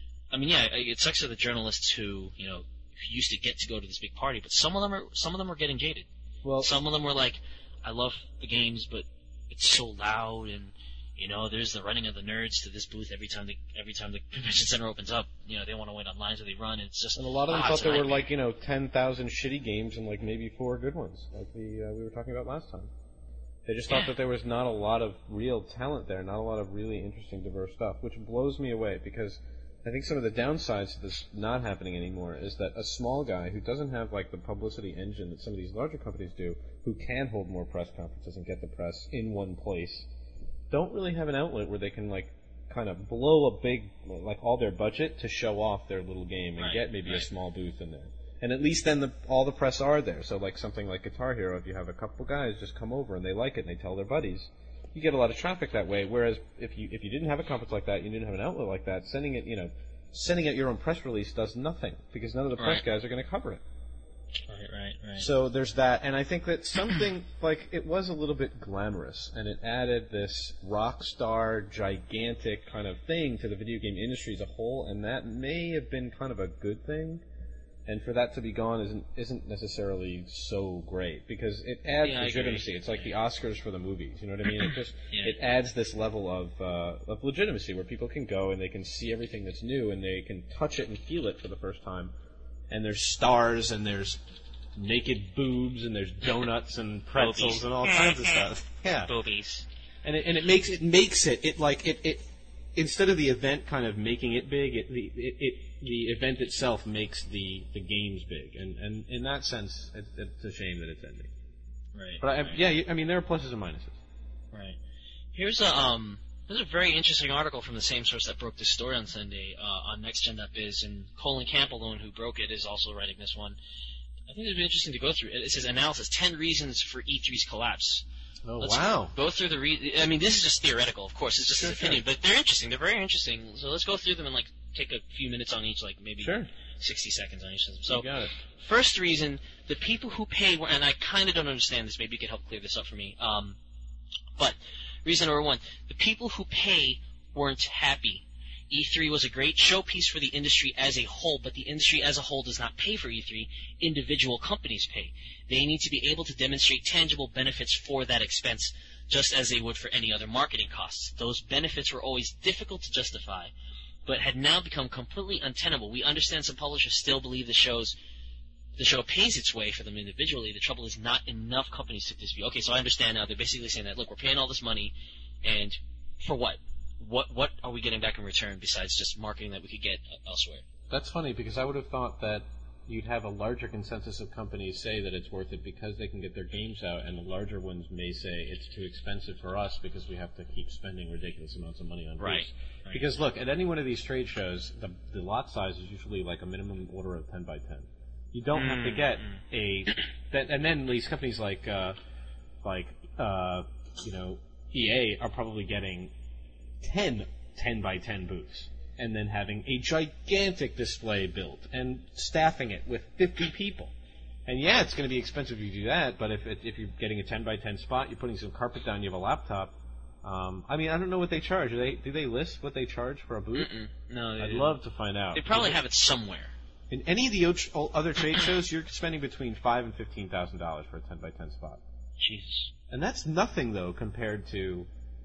[SPEAKER 1] I mean, yeah, it sucks for the journalists who, you know, who used to get to go to this big party, but some of them are some of them are getting jaded. Well, some of them were like, I love the games, but it's so loud, and you know, there's the running of the nerds to this booth every time the every time the convention center opens up. You know, they want to wait on lines, so they run. And it's just
[SPEAKER 2] and a lot of them ah, thought there were like, you know, ten thousand shitty games and like maybe four good ones, like the uh, we were talking about last time. They just thought yeah. that there was not a lot of real talent there, not a lot of really interesting, diverse stuff, which blows me away because I think some of the downsides to this not happening anymore is that a small guy who doesn't have like the publicity engine that some of these larger companies do, who can hold more press conferences and get the press in one place, don't really have an outlet where they can like kind of blow a big, like all their budget to show off their little game and
[SPEAKER 1] right,
[SPEAKER 2] get maybe
[SPEAKER 1] right.
[SPEAKER 2] a small booth in there. And at least then the, all the press are there. So like something like Guitar Hero, if you have a couple guys just come over and they like it and they tell their buddies, you get a lot of traffic that way. Whereas if you if you didn't have a conference like that, you didn't have an outlet like that, sending it, you know, sending out your own press release does nothing because none of the press
[SPEAKER 1] right.
[SPEAKER 2] guys are going to cover it.
[SPEAKER 1] Right, right, right.
[SPEAKER 2] So there's that, and I think that something like it was a little bit glamorous, and it added this rock star, gigantic kind of thing to the video game industry as a whole, and that may have been kind of a good thing. And for that to be gone isn't isn't necessarily so great because it adds
[SPEAKER 1] yeah,
[SPEAKER 2] legitimacy. It's like the Oscars for the movies. You know what I mean? It just
[SPEAKER 1] yeah.
[SPEAKER 2] it adds this level of uh, of legitimacy where people can go and they can see everything that's new and they can touch it and feel it for the first time. And there's stars and there's naked boobs and there's donuts and pretzels
[SPEAKER 1] Boobies.
[SPEAKER 2] and all kinds of stuff. Yeah,
[SPEAKER 1] boobies.
[SPEAKER 2] And it and it makes it makes it it like it it instead of the event kind of making it big, it the it. it the event itself makes the, the games big, and, and in that sense, it, it's a shame that it's ending.
[SPEAKER 1] Right.
[SPEAKER 2] But I,
[SPEAKER 1] right.
[SPEAKER 2] yeah, I mean there are pluses and minuses.
[SPEAKER 1] Right. Here's a um, there's a very interesting article from the same source that broke this story on Sunday uh, on NextGen dot biz, and Colin Campbell, the one who broke it, is also writing this one. I think it'd be interesting to go through. It says analysis: ten reasons for E three's collapse.
[SPEAKER 2] Oh
[SPEAKER 1] let's
[SPEAKER 2] wow!
[SPEAKER 1] Go through the. Re- I mean, this is just theoretical, of course. It's just
[SPEAKER 2] sure,
[SPEAKER 1] his opinion,
[SPEAKER 2] sure.
[SPEAKER 1] but they're interesting. They're very interesting. So let's go through them and like take a few minutes on each, like maybe
[SPEAKER 2] sure.
[SPEAKER 1] sixty seconds on each of them. So,
[SPEAKER 2] you got it.
[SPEAKER 1] First reason: the people who pay, and I kind of don't understand this. Maybe you could help clear this up for me. Um, but reason number one: the people who pay weren't happy. E three was a great showpiece for the industry as a whole, but the industry as a whole does not pay for E three. Individual companies pay. They need to be able to demonstrate tangible benefits for that expense, just as they would for any other marketing costs. Those benefits were always difficult to justify, but had now become completely untenable. We understand some publishers still believe the shows the show pays its way for them individually. The trouble is not enough companies took this view. Okay, so I understand now. They're basically saying that, look, we're paying all this money, and for what? What what are we getting back in return besides just marketing that we could get elsewhere?
[SPEAKER 3] That's funny because I would have thought that you'd have a larger consensus of companies say that it's worth it because they can get their games out, and the larger ones may say it's too expensive for us because we have to keep spending ridiculous amounts of money on
[SPEAKER 1] right.
[SPEAKER 3] booths.
[SPEAKER 1] Right.
[SPEAKER 3] Because look, at any one of these trade shows, the, the lot size is usually like a minimum order of ten by ten. You don't mm. have to get a, that, and then these companies like, uh, like uh, you know, E A are probably getting ten ten by ten booths, and then having a gigantic display built and staffing it with fifty people. And yeah, it's going to be expensive if you do that, but if it, if you're getting a ten by ten spot, you're putting some carpet down, you have a laptop. Um, I mean, I don't know what they charge. Do they do they list what they charge for a booth?
[SPEAKER 1] Mm-mm. No, they
[SPEAKER 3] I'd
[SPEAKER 1] didn't.
[SPEAKER 3] love to find out.
[SPEAKER 1] They probably have it somewhere.
[SPEAKER 3] In any of the other trade shows, you're spending between five and fifteen thousand dollars for a ten by ten spot.
[SPEAKER 1] Jesus.
[SPEAKER 3] And that's nothing though compared to.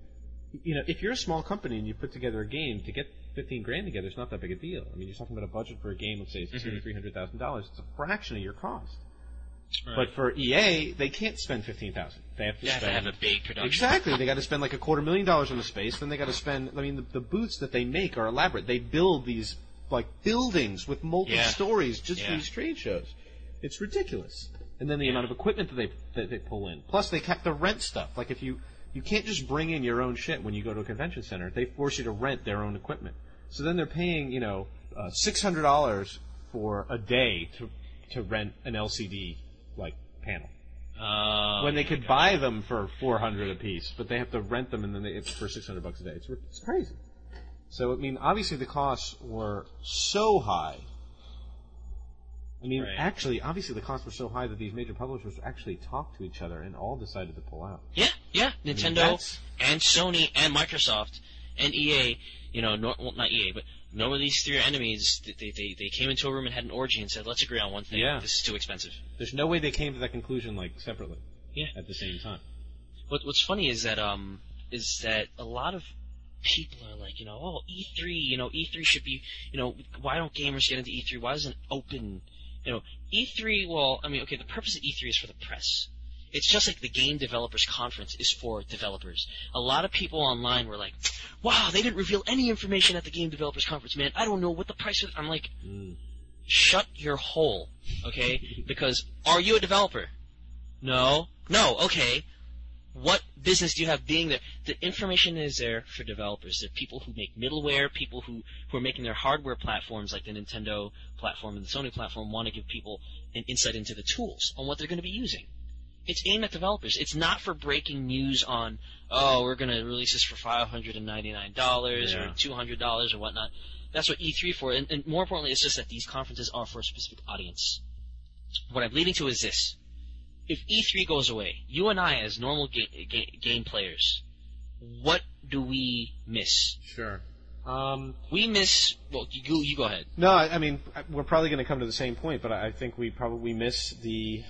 [SPEAKER 3] You know, if you're a small company and you put together a game, to get fifteen grand together, it's not that big a deal. I mean, you're talking about a budget for a game, let's say it's
[SPEAKER 1] mm-hmm.
[SPEAKER 3] two or three hundred thousand dollars. It's a fraction of your cost.
[SPEAKER 1] Right.
[SPEAKER 3] But for E A, they can't spend fifteen thousand. They have to
[SPEAKER 1] they
[SPEAKER 3] spend.
[SPEAKER 1] have to have a big production.
[SPEAKER 3] Exactly. They got to spend like a quarter million dollars on the space. Then they got to spend. I mean, the, the booths that they make are elaborate. They build these like buildings with multi
[SPEAKER 1] yeah.
[SPEAKER 3] stories just
[SPEAKER 1] yeah.
[SPEAKER 3] for these trade shows. It's ridiculous. And then the
[SPEAKER 1] yeah.
[SPEAKER 3] amount of equipment that they that they pull in. Plus, they have to rent stuff. Like if you. You can't just bring in your own shit when you go to a convention center. They force you to rent their own equipment. So then they're paying, you know, uh, six hundred dollars for a day to to rent an L C D like panel.
[SPEAKER 1] Uh,
[SPEAKER 3] when they could buy them for four hundred a piece, but they have to rent them and then they, it's for six hundred bucks a day. It's, it's crazy. So I mean, obviously the costs were so high. I mean,
[SPEAKER 1] right.
[SPEAKER 3] actually, obviously the costs were so high that these major publishers actually talked to each other and all decided to pull out.
[SPEAKER 1] Yeah, yeah. Nintendo
[SPEAKER 3] I mean,
[SPEAKER 1] and Sony and Microsoft and E A, you know, nor, well, not E A, but none of these three enemies, they, they, they came into a room and had an orgy and said, let's agree on one thing.
[SPEAKER 3] Yeah.
[SPEAKER 1] This is too expensive.
[SPEAKER 3] There's no way they came to that conclusion, like, separately.
[SPEAKER 1] Yeah.
[SPEAKER 3] At the same time.
[SPEAKER 1] What, what's funny is that, um, is that a lot of people are like, you know, oh, E three, you know, E three should be, you know, why don't gamers get into E three? Why isn't open, you know, E three, well, I mean, okay, the purpose of E three is for the press. It's just like the Game Developers Conference is for developers. A lot of people online were like, wow, they didn't reveal any information at the Game Developers Conference, man. I don't know what the price is. I'm like, mm. shut your hole, okay? Because are you a developer? No. No, okay. What business do you have being there? The information is there for developers. There are people who make middleware, people who, who are making their hardware platforms like the Nintendo platform and the Sony platform want to give people an insight into the tools on what they're going to be using. It's aimed at developers. It's not for breaking news on, oh, we're going to release this for five hundred ninety-nine dollars yeah. or two hundred dollars or whatnot. That's what E three for. And, and more importantly, it's just that these conferences are for a specific audience. What I'm leading to is this. If E three goes away, you and I as normal ga- ga- game players, what do we miss?
[SPEAKER 3] Sure. Um,
[SPEAKER 1] we miss, well, you, you go ahead.
[SPEAKER 3] No, I, I mean, we're probably going to come to the same point, but I think we probably miss the...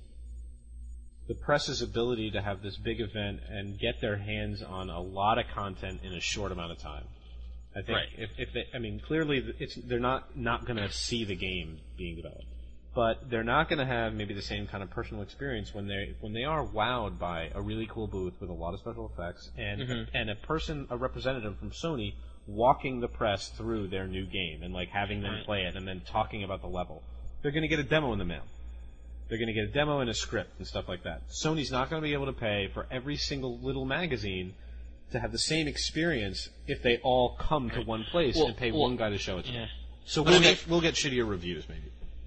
[SPEAKER 3] the press's ability to have this big event and get their hands on a lot of content in a short amount of time. I think
[SPEAKER 1] right.
[SPEAKER 3] if, if they, I mean, clearly it's they're not not going to see the game being developed, but they're not going to have maybe the same kind of personal experience when they when they are wowed by a really cool booth with a lot of special effects and mm-hmm. and a person, a representative from Sony, walking the press through their new game and like having them right. play it and then talking about the level. They're going to get a demo in the mail. They're going to get a demo and a script and stuff like that. Sony's not going to be able to pay for every single little magazine to have the same experience if they all come to one place well, and pay well, one guy to show it to
[SPEAKER 1] yeah.
[SPEAKER 3] them. So we'll get we'll get shittier reviews maybe.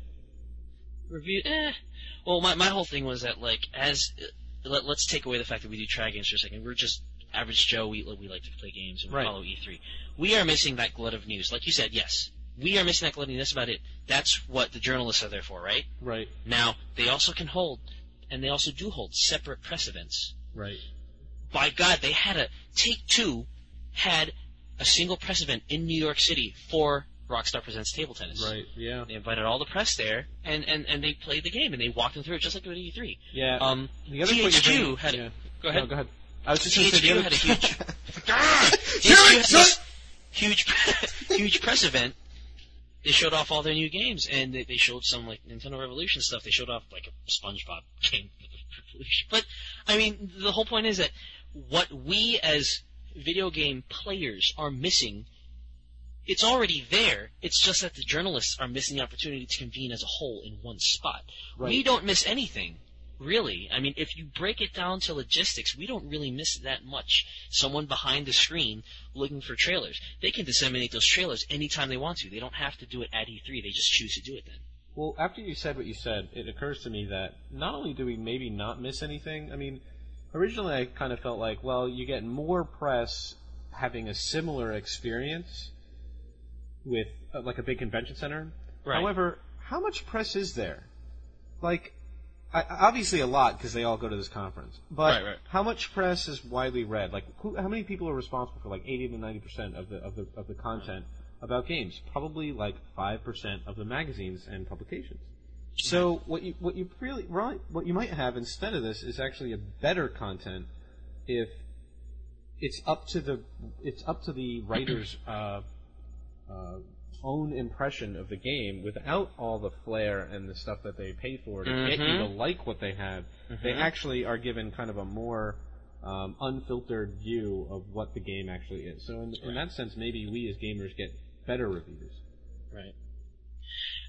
[SPEAKER 1] Review? Eh. Well, my my whole thing was that like as uh, let, let's take away the fact that we do try games for a second. We're just average Joe. We we like to play games and we
[SPEAKER 3] right.
[SPEAKER 1] follow E three. We are missing that glut of news, like you said. Yes. We are missing that glut of news. That's about it. That's what the journalists are there for, right?
[SPEAKER 3] Right.
[SPEAKER 1] Now, they also can hold, and they also do hold, separate press events.
[SPEAKER 3] Right.
[SPEAKER 1] By God, they had a, Take-Two had a single press event in New York City for Rockstar Presents Table Tennis.
[SPEAKER 3] Right, yeah.
[SPEAKER 1] They invited all the press there, and, and, and they played the game, and they walked them through it just like they did at E three.
[SPEAKER 3] Yeah.
[SPEAKER 1] Um,
[SPEAKER 3] the other
[SPEAKER 1] T H Q
[SPEAKER 3] thing,
[SPEAKER 1] had
[SPEAKER 3] yeah.
[SPEAKER 1] a... Go ahead.
[SPEAKER 3] No, go ahead. I was just
[SPEAKER 1] T H Q
[SPEAKER 3] other...
[SPEAKER 1] had a huge... ah, T H Q had this huge, huge press event. They showed off all their new games, and they, they showed some, like, Nintendo Revolution stuff. They showed off, like, a SpongeBob game. But, I mean, the whole point is that what we as video game players are missing, it's already there. It's just that the journalists are missing the opportunity to convene as a whole in one spot. Right. We don't miss anything. Really. I mean, if you break it down to logistics, we don't really miss that much. Someone behind the screen looking for trailers. They can disseminate those trailers anytime they want to. They don't have to do it at E three. They just choose to do it then.
[SPEAKER 3] Well, after you said what you said, it occurs to me that not only do we maybe not miss anything, I mean, originally I kind of felt like, well, you get more press having a similar experience with, uh, like, a big convention center.
[SPEAKER 1] Right.
[SPEAKER 3] However, how much press is there? Like... I, obviously a lot because they all go to this conference. But
[SPEAKER 1] right, right.
[SPEAKER 3] how much press is widely read? Like, who, how many people are responsible for like eighty to ninety percent of the of the of the content about games? Probably like five percent of the magazines and publications. So what you what you really right what you might have instead of this is actually a better content if it's up to the it's up to the writers' uh, uh, own impression of the game without all the flair and the stuff that they pay for to mm-hmm. get you to like what they have. Mm-hmm. They actually are given kind of a more um, unfiltered view of what the game actually is. So in, right. in that sense, maybe we as gamers get better reviews.
[SPEAKER 1] Right.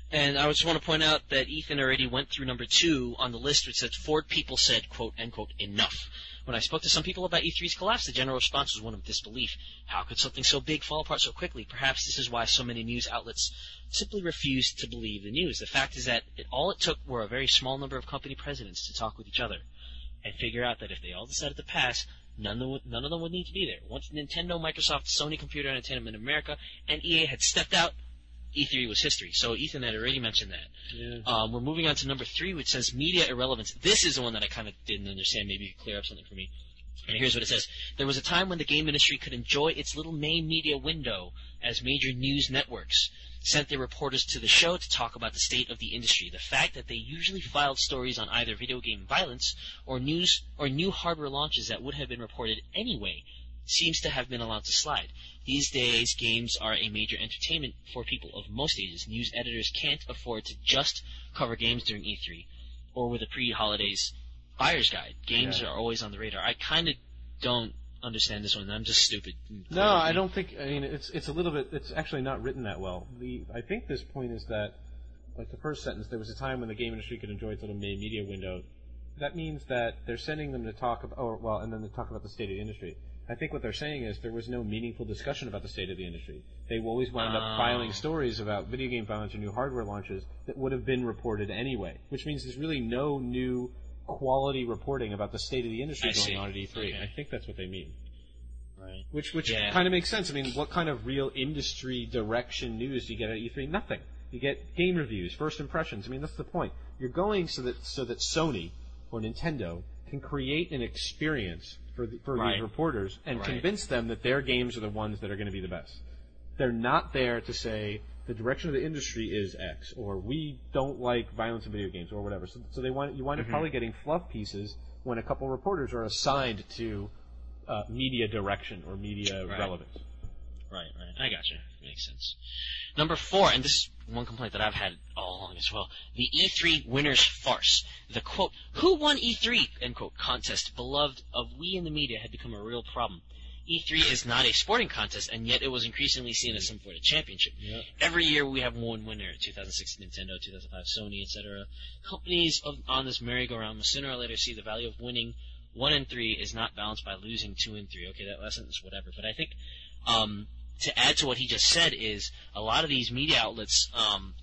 [SPEAKER 1] And I just want to point out that Ethan already went through number two on the list, which said Ford people said, quote, end quote, enough. When I spoke to some people about E three's collapse, the general response was one of disbelief. How could something so big fall apart so quickly? Perhaps this is why so many news outlets simply refused to believe the news. The fact is that it, all it took were a very small number of company presidents to talk with each other and figure out that if they all decided to pass, none of, them, none of them would need to be there. Once Nintendo, Microsoft, Sony Computer Entertainment America, and E A had stepped out, E three was history. So Ethan had already mentioned that.
[SPEAKER 3] Yeah.
[SPEAKER 1] Um, we're moving on to number three, which says media irrelevance. This is the one that I kind of didn't understand. Maybe you could clear up something for me. And here's what it says. There was a time when the game industry could enjoy its little main media window as major news networks sent their reporters to the show to talk about the state of the industry. The fact that they usually filed stories on either video game violence or news or new hardware launches that would have been reported anyway seems to have been allowed to slide. These days, games are a major entertainment for people of most ages. News editors can't afford to just cover games during E three or with a pre-holidays buyer's guide. Games yeah. are always on the radar. I kind of don't understand this one. I'm just stupid.
[SPEAKER 3] No, I don't think. I mean, it's it's a little bit. It's actually not written that well. The I think this point is that, like the first sentence, there was a time when the game industry could enjoy its little main media window. That means that they're sending them to talk about, or well, and then they talk about the state of the industry. I think what they're saying is there was no meaningful discussion about the state of the industry. They always wound
[SPEAKER 1] oh.
[SPEAKER 3] up filing stories about video game violence or new hardware launches that would have been reported anyway, which means there's really no new quality reporting about the state of the industry
[SPEAKER 1] I
[SPEAKER 3] going
[SPEAKER 1] see.
[SPEAKER 3] on at E three.
[SPEAKER 1] Okay.
[SPEAKER 3] I think that's what they mean.
[SPEAKER 1] Right.
[SPEAKER 3] Which which
[SPEAKER 1] yeah.
[SPEAKER 3] kind of makes sense. I mean, what kind of real industry direction news do you get at E three? Nothing. You get game reviews, first impressions. I mean, that's the point. You're going so that so that Sony or Nintendo can create an experience for the, for
[SPEAKER 1] right.
[SPEAKER 3] these reporters and
[SPEAKER 1] right.
[SPEAKER 3] convince them that their games are the ones that are going to be the best. They're not there to say the direction of the industry is X, or we don't like violence in video games, or whatever. So, so they want you wind up mm-hmm. probably getting fluff pieces when a couple reporters are assigned to uh, media direction or media
[SPEAKER 1] right.
[SPEAKER 3] relevance.
[SPEAKER 1] Right, right. I gotcha. Makes sense. Number four, and this is one complaint that I've had all along as well, the E three winners farce. The quote, who won E three, end quote, contest, beloved of we in the media, had become a real problem. E three is not a sporting contest, and yet it was increasingly seen as some sort of championship.
[SPEAKER 3] Yep.
[SPEAKER 1] Every year we have one winner, two thousand six Nintendo, two thousand five Sony, et cetera. Companies of, on this merry-go-round must sooner or later see the value of winning one and three is not balanced by losing two and three. Okay, that last sentence, whatever. But I think um, to add to what he just said is a lot of these media outlets um,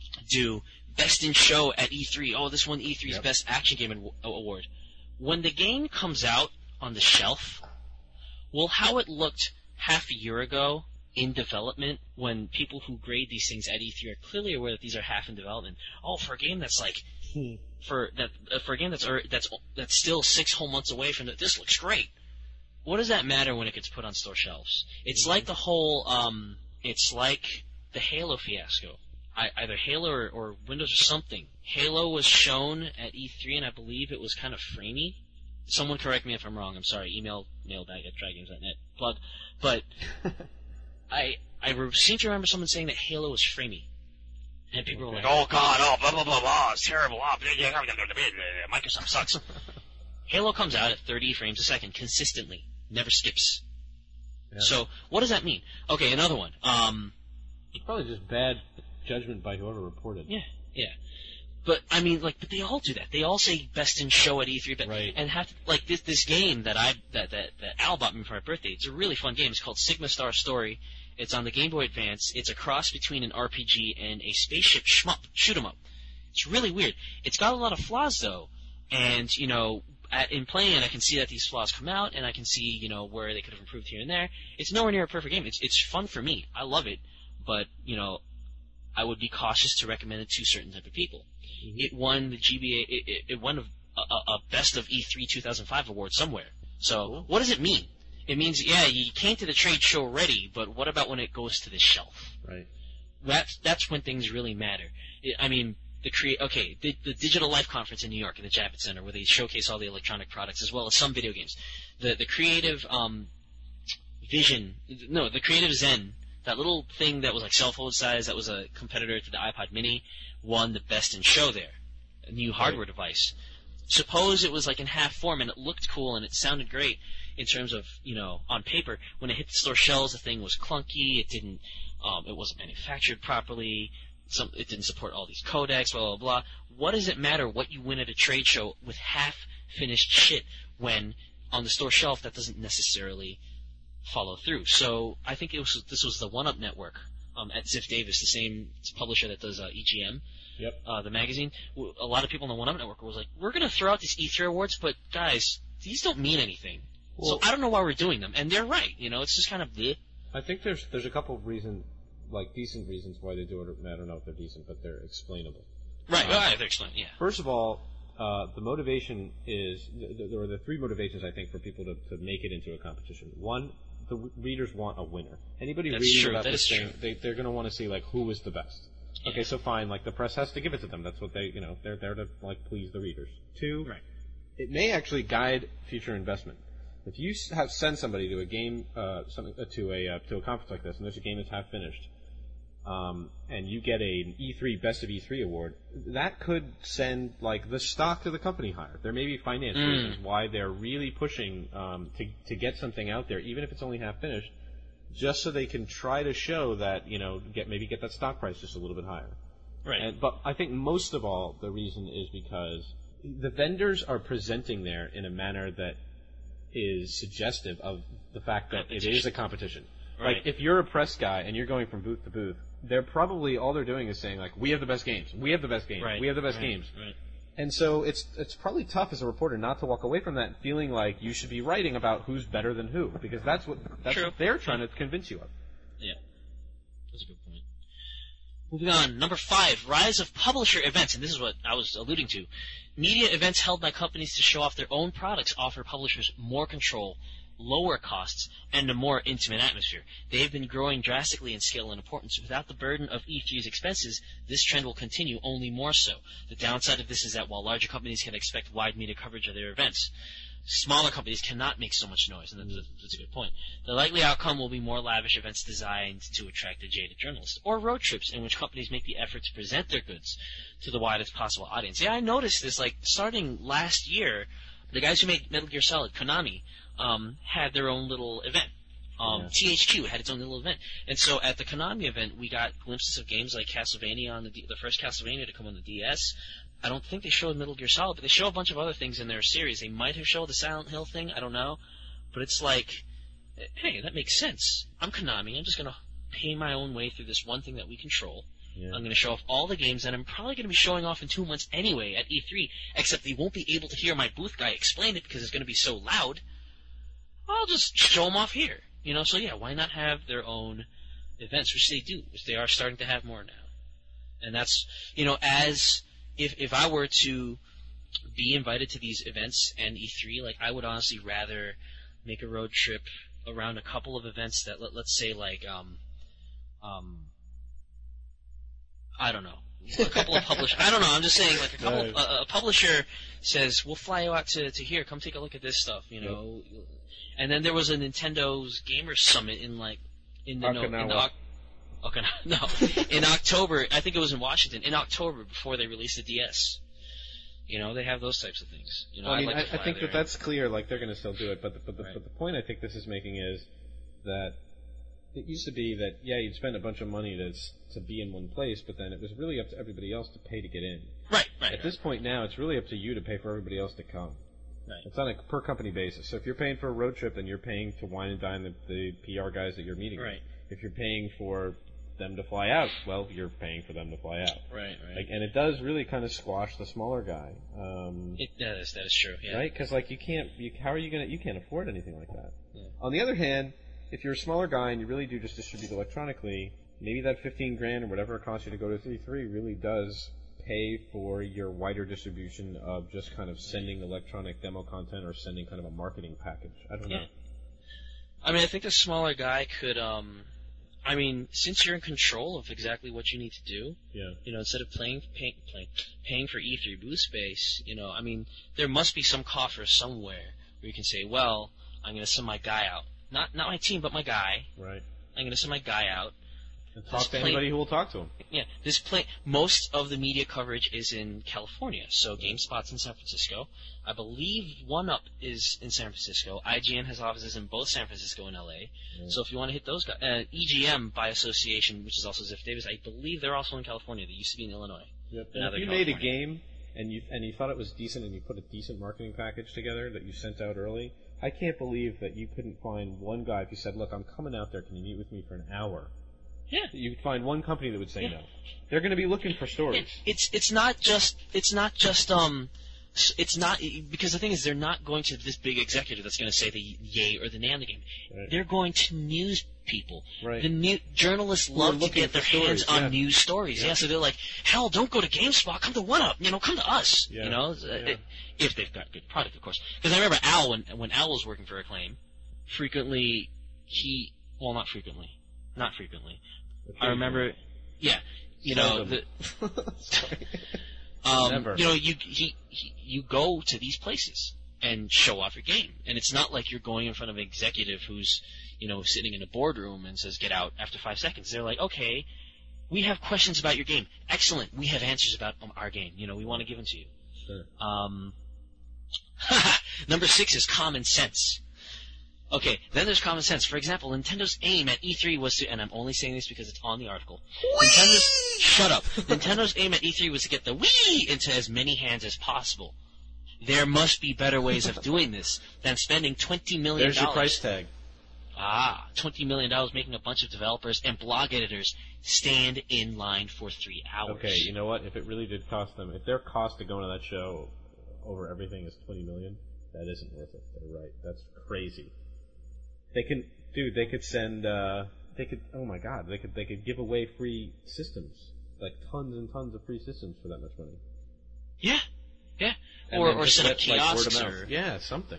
[SPEAKER 1] do best in show at E three. Oh, this won E three's yep. best action game award. When the game comes out on the shelf, well, how it looked half a year ago in development, when people who grade these things at E three are clearly aware that these are half in development. Oh, for a game that's like hmm. for that uh, for a game that's er, that's that's still six whole months away from that, this looks great. What does that matter when it gets put on store shelves? It's mm-hmm. like the whole. Um, it's like the Halo fiasco. I, either Halo or, or Windows or something. Halo was shown at E three, and I believe it was kind of framey. Someone correct me if I'm wrong. I'm sorry. Email mailbag at try games dot net. Plug. But I I re- seem to remember someone saying that Halo was framey. And people okay. were like, oh, God, oh, blah, blah, blah, blah, it's terrible. Oh, Microsoft sucks. Halo comes out at thirty frames a second consistently. Never skips. Yeah. So what does that mean? Okay, another one. Um,
[SPEAKER 3] it's probably just bad judgment by whoever reported.
[SPEAKER 1] Yeah, yeah. But I mean, like, but they all do that. They all say best in show at E three, but
[SPEAKER 3] right.
[SPEAKER 1] and have to, like this this game that I that that that Al bought me for my birthday. It's a really fun game. It's called Sigma Star Story. It's on the Game Boy Advance. It's a cross between an R P G and a spaceship shmup, shoot 'em up. It's really weird. It's got a lot of flaws though, and you know, at, in playing it, I can see that these flaws come out, and I can see you know where they could have improved here and there. It's nowhere near a perfect game. It's it's fun for me. I love it, but you know, I would be cautious to recommend it to certain type of people. Mm-hmm. It won the G B A. It, it, it won a, a, a Best of E three two thousand five award somewhere. So cool. What does it mean? It means, yeah, you came to the trade show ready, but what about when it goes to the shelf?
[SPEAKER 3] Right.
[SPEAKER 1] That's that's when things really matter. I mean, the create. Okay, the, the Digital Life Conference in New York in the Javits Center, where they showcase all the electronic products as well as some video games. The the creative um, vision, no, the creative Zen, that little thing that was like cell phone size, that was a competitor to the iPod Mini, won the best in show there. A new hardware right. device. Suppose it was like in half form and it looked cool and it sounded great in terms of, you know, on paper. When it hit the store shelves, the thing was clunky. It didn't, um, it wasn't manufactured properly. some it didn't support all these codecs, blah blah blah. What does it matter what you win at a trade show with half-finished shit when on the store shelf that doesn't necessarily follow through? So I think it was this was the One Up Network um, at Ziff Davis, the same publisher that does uh, E G M.
[SPEAKER 3] Yep.
[SPEAKER 1] Uh, the magazine. A lot of people on the One Up Network was like, we're going to throw out these E three awards, but guys, these don't mean anything. Well, so I don't know why we're doing them. And they're right. You know, it's just kind of bleh.
[SPEAKER 3] I think there's there's a couple of reasons, like decent reasons why they do it. I don't know if they're decent, but they're explainable.
[SPEAKER 1] Right.
[SPEAKER 3] Um,
[SPEAKER 1] well, they're explained, yeah.
[SPEAKER 3] First of all, uh, the motivation is, there are the three motivations, I think, for people to, to make it into a competition. One, the w- readers want a winner. Anybody
[SPEAKER 1] That's
[SPEAKER 3] reading
[SPEAKER 1] true.
[SPEAKER 3] about
[SPEAKER 1] that
[SPEAKER 3] this thing,
[SPEAKER 1] true.
[SPEAKER 3] they, they're going to want to see, like, who is the best.
[SPEAKER 1] Yeah.
[SPEAKER 3] Okay, so fine, like, the press has to give it to them. That's what they, you know, they're there to, like, please the readers. Two,
[SPEAKER 1] Right.
[SPEAKER 3] it may actually guide future investment. If you have send somebody to a game, uh, something, uh, to a uh, to a conference like this, and there's a game that's half finished, um, and you get an E three Best of E three award, that could send like the stock to the company higher. There may be finance
[SPEAKER 1] Mm.
[SPEAKER 3] reasons why they're really pushing um, to to get something out there, even if it's only half finished, just so they can try to show that, you know, get maybe get that stock price just a little bit higher.
[SPEAKER 1] Right.
[SPEAKER 3] And, but I think most of all, the reason is because the vendors are presenting there in a manner that is suggestive of the fact that it is a competition.
[SPEAKER 1] Right.
[SPEAKER 3] Like, if you're a press guy and you're going from booth to booth, they're probably, all they're doing is saying, like, we have the best games, we have the best games,
[SPEAKER 1] Right.
[SPEAKER 3] we have the best
[SPEAKER 1] Right.
[SPEAKER 3] games.
[SPEAKER 1] Right.
[SPEAKER 3] And so it's it's probably tough as a reporter not to walk away from that feeling like you should be writing about who's better than who, because that's what that's
[SPEAKER 1] True.
[SPEAKER 3] what they're trying to convince you of.
[SPEAKER 1] Yeah. That's a good point. Moving on, number five, rise of publisher events, and this is what I was alluding to. Media events held by companies to show off their own products offer publishers more control, lower costs, and a more intimate atmosphere. They have been growing drastically in scale and importance. Without the burden of E three's expenses, this trend will continue, only more so. The downside of this is that while larger companies can expect wide media coverage of their events, smaller companies cannot make so much noise, and that's a, that's a good point. The likely outcome will be more lavish events designed to attract a jaded journalist, or road trips in which companies make the effort to present their goods to the widest possible audience. Yeah, I noticed this, like, starting last year, the guys who made Metal Gear Solid, Konami, um, had their own little event. Um,
[SPEAKER 3] Yeah.
[SPEAKER 1] T H Q had its own little event. And so at the Konami event, we got glimpses of games like Castlevania on the, D- the first Castlevania to come on the D S. I don't think they showed Metal Gear Solid, but they show a bunch of other things in their series. They might have showed the Silent Hill thing, I don't know. But it's like, hey, that makes sense. I'm Konami. I'm just going to pay my own way through this one thing that we control.
[SPEAKER 3] Yeah.
[SPEAKER 1] I'm going to show off all the games that I'm probably going to be showing off in two months anyway at E three, except they won't be able to hear my booth guy explain it because it's going to be so loud. I'll just show them off here. You know, so yeah, why not have their own events, which they do, which they are starting to have more now. And that's, you know, as, if if I were to be invited to these events and E three, like, I would honestly rather make a road trip around a couple of events that, let, let's say, like, um, um, I don't know, a couple of publishers, I don't know, I'm just saying, like, a couple,
[SPEAKER 3] Right.
[SPEAKER 1] a, a publisher says, we'll fly you out to, to here, come take a look at this stuff, you know. Yep. And then there was a Nintendo's Gamers Summit in, like, in the, no, in the Okay, no. In October, I think it was in Washington, in October before they released the D S. You know, they have those types of things. You know,
[SPEAKER 3] I mean,
[SPEAKER 1] I'd like to
[SPEAKER 3] I, I
[SPEAKER 1] fly
[SPEAKER 3] think
[SPEAKER 1] there.
[SPEAKER 3] that that's clear, like, they're going to still do it, but the, but, the,
[SPEAKER 1] Right.
[SPEAKER 3] but the point I think this is making is that it used to be that, yeah, you'd spend a bunch of money to to be in one place, but then it was really up to everybody else to pay to get in.
[SPEAKER 1] Right, right.
[SPEAKER 3] At
[SPEAKER 1] right.
[SPEAKER 3] this point now, it's really up to you to pay for everybody else to come.
[SPEAKER 1] Right.
[SPEAKER 3] It's on a per company basis. So if you're paying for a road trip, then you're paying to wine and dine the, the P R guys that you're meeting
[SPEAKER 1] Right.
[SPEAKER 3] with. If you're paying for them to fly out, well, you're paying for them to fly out.
[SPEAKER 1] Right, right.
[SPEAKER 3] Like, and it does really kind of squash the smaller guy. Um,
[SPEAKER 1] It, that is, that is true, yeah.
[SPEAKER 3] Right? Because, like, you can't, you, how are you going to, you can't afford anything like that.
[SPEAKER 1] Yeah.
[SPEAKER 3] On the other hand, if you're a smaller guy and you really do just distribute electronically, maybe that fifteen grand or whatever it costs you to go to E three really does pay for your wider distribution of just kind of sending electronic demo content or sending kind of a marketing package. I don't
[SPEAKER 1] Yeah.
[SPEAKER 3] know.
[SPEAKER 1] I mean, I think the smaller guy could, um, I mean, since you're in control of exactly what you need to do,
[SPEAKER 3] Yeah.
[SPEAKER 1] you know, instead of paying, pay, pay, paying for E three booth space, you know, I mean, there must be some coffer somewhere where you can say, well, I'm going to send my guy out. Not not my team, but my guy.
[SPEAKER 3] Right.
[SPEAKER 1] I'm going to send my guy out,
[SPEAKER 2] And talk to anybody who will talk to them.
[SPEAKER 1] Yeah, this play. Most of the media coverage is in California, so GameSpot's in San Francisco. I believe OneUp is in San Francisco. I G N has offices in both San Francisco and L A. Yeah. So if you want to hit those guys, uh, E G M by association, which is also Ziff Davis, I believe they're also in California. They used to be in Illinois.
[SPEAKER 2] Yep. And if you made a game and you and you thought it was decent and you put a decent marketing package together that you sent out early, I can't believe that you couldn't find one guy if you said, "Look, I'm coming out there. Can you meet with me for an hour?"
[SPEAKER 1] Yeah,
[SPEAKER 2] you could find one company that would say yeah. no. They're going to be looking for stories.
[SPEAKER 1] Yeah. It's it's not just it's not just um it's not because the thing is they're not going to this big executive that's going to say the yay or the nay on the game. Right. They're going to news people.
[SPEAKER 2] Right.
[SPEAKER 1] The new, journalists love to get their hands on yeah. news stories. Yeah. yeah, so they're like, hell, don't go to GameSpot, come to OneUp. You know, come to us.
[SPEAKER 2] Yeah.
[SPEAKER 1] You know, yeah. if they've got good product, of course. Because I remember Al when when Al was working for Acclaim, frequently he well not frequently, not frequently. I remember, yeah, you know, the, um,
[SPEAKER 2] Never.
[SPEAKER 1] you know, you he, he, you go to these places and show off your game, and it's not like you're going in front of an executive who's, you know, sitting in a boardroom and says, "Get out" after five seconds. They're like, "Okay, we have questions about your game. Excellent, we have answers about um, our game. You know, we want to give them to you."
[SPEAKER 2] Sure.
[SPEAKER 1] Um, number six is common sense. Okay, then there's common sense. For example, Nintendo's aim at E three was to, and I'm only saying this because it's on the article.
[SPEAKER 2] Whee!
[SPEAKER 1] Nintendo's, shut up. Nintendo's aim at E three was to get the Wii into as many hands as possible. There must be better ways of doing this than spending twenty million dollars.
[SPEAKER 2] There's your price tag.
[SPEAKER 1] Ah, twenty million dollars making a bunch of developers and blog editors stand in line for three hours.
[SPEAKER 2] Okay, you know what? If it really did cost them, if their cost to go into that show over everything is twenty million dollars, that isn't worth it. They're right. That's crazy. They can, dude. They could send. Uh, they could. Oh my God. They could. They could give away free systems, like tons and tons of free systems for that much money.
[SPEAKER 1] Yeah, yeah.
[SPEAKER 2] And
[SPEAKER 1] or or set up kiosks
[SPEAKER 2] like
[SPEAKER 1] or
[SPEAKER 2] yeah, something.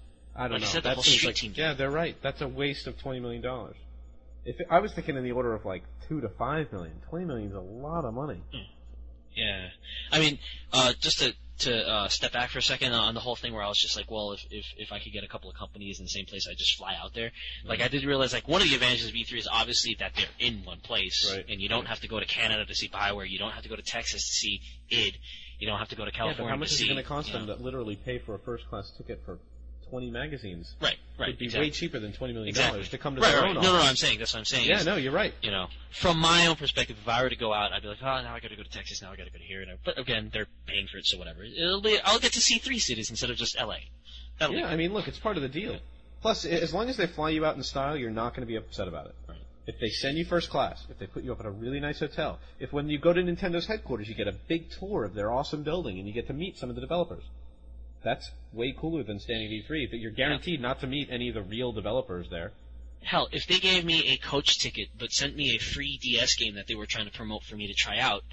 [SPEAKER 2] I don't
[SPEAKER 1] like
[SPEAKER 2] know.
[SPEAKER 1] That seems like team
[SPEAKER 2] yeah, they're right. That's a waste of twenty million dollars. If it, I was thinking in the order of like two to five million, twenty million is a lot of money.
[SPEAKER 1] Yeah, I mean, uh, just to. to uh, step back for a second on the whole thing where I was just like, well, if, if if I could get a couple of companies in the same place, I'd just fly out there. Like, I did realize, like, one of the advantages of E three is obviously that they're in one place.
[SPEAKER 2] Right.
[SPEAKER 1] And you don't have to go to Canada to see Bioware. You don't have to go to Texas to see id. You don't have to go to California
[SPEAKER 2] yeah, but how much
[SPEAKER 1] to
[SPEAKER 2] is
[SPEAKER 1] see,
[SPEAKER 2] it going to cost them
[SPEAKER 1] know.
[SPEAKER 2] to literally pay for a first-class ticket for twenty magazines?
[SPEAKER 1] Right, right.
[SPEAKER 2] It would be
[SPEAKER 1] exactly.
[SPEAKER 2] way cheaper than twenty million
[SPEAKER 1] dollars
[SPEAKER 2] exactly. to come to
[SPEAKER 1] right,
[SPEAKER 2] their
[SPEAKER 1] right.
[SPEAKER 2] own
[SPEAKER 1] No,
[SPEAKER 2] office.
[SPEAKER 1] no, no, I'm saying, that's what I'm saying.
[SPEAKER 2] Yeah,
[SPEAKER 1] is,
[SPEAKER 2] no, you're right.
[SPEAKER 1] You know, from my own perspective, if I were to go out, I'd be like, oh, now I got to go to Texas, now I got to go to here. And I, but again, they're paying for it, so whatever. It'll be, I'll get to see three cities instead of just L A. That'll
[SPEAKER 2] yeah,
[SPEAKER 1] be
[SPEAKER 2] I mean, look, it's part of the deal. Plus, as long as they fly you out in style, you're not going to be upset about it.
[SPEAKER 1] Right.
[SPEAKER 2] If they send you first class, if they put you up at a really nice hotel, if when you go to Nintendo's headquarters, you get a big tour of their awesome building and you get to meet some of the developers. That's way cooler than standing at E three. That you're guaranteed not to meet any of the real developers there.
[SPEAKER 1] Hell, if they gave me a coach ticket but sent me a free D S game that they were trying to promote for me to try out,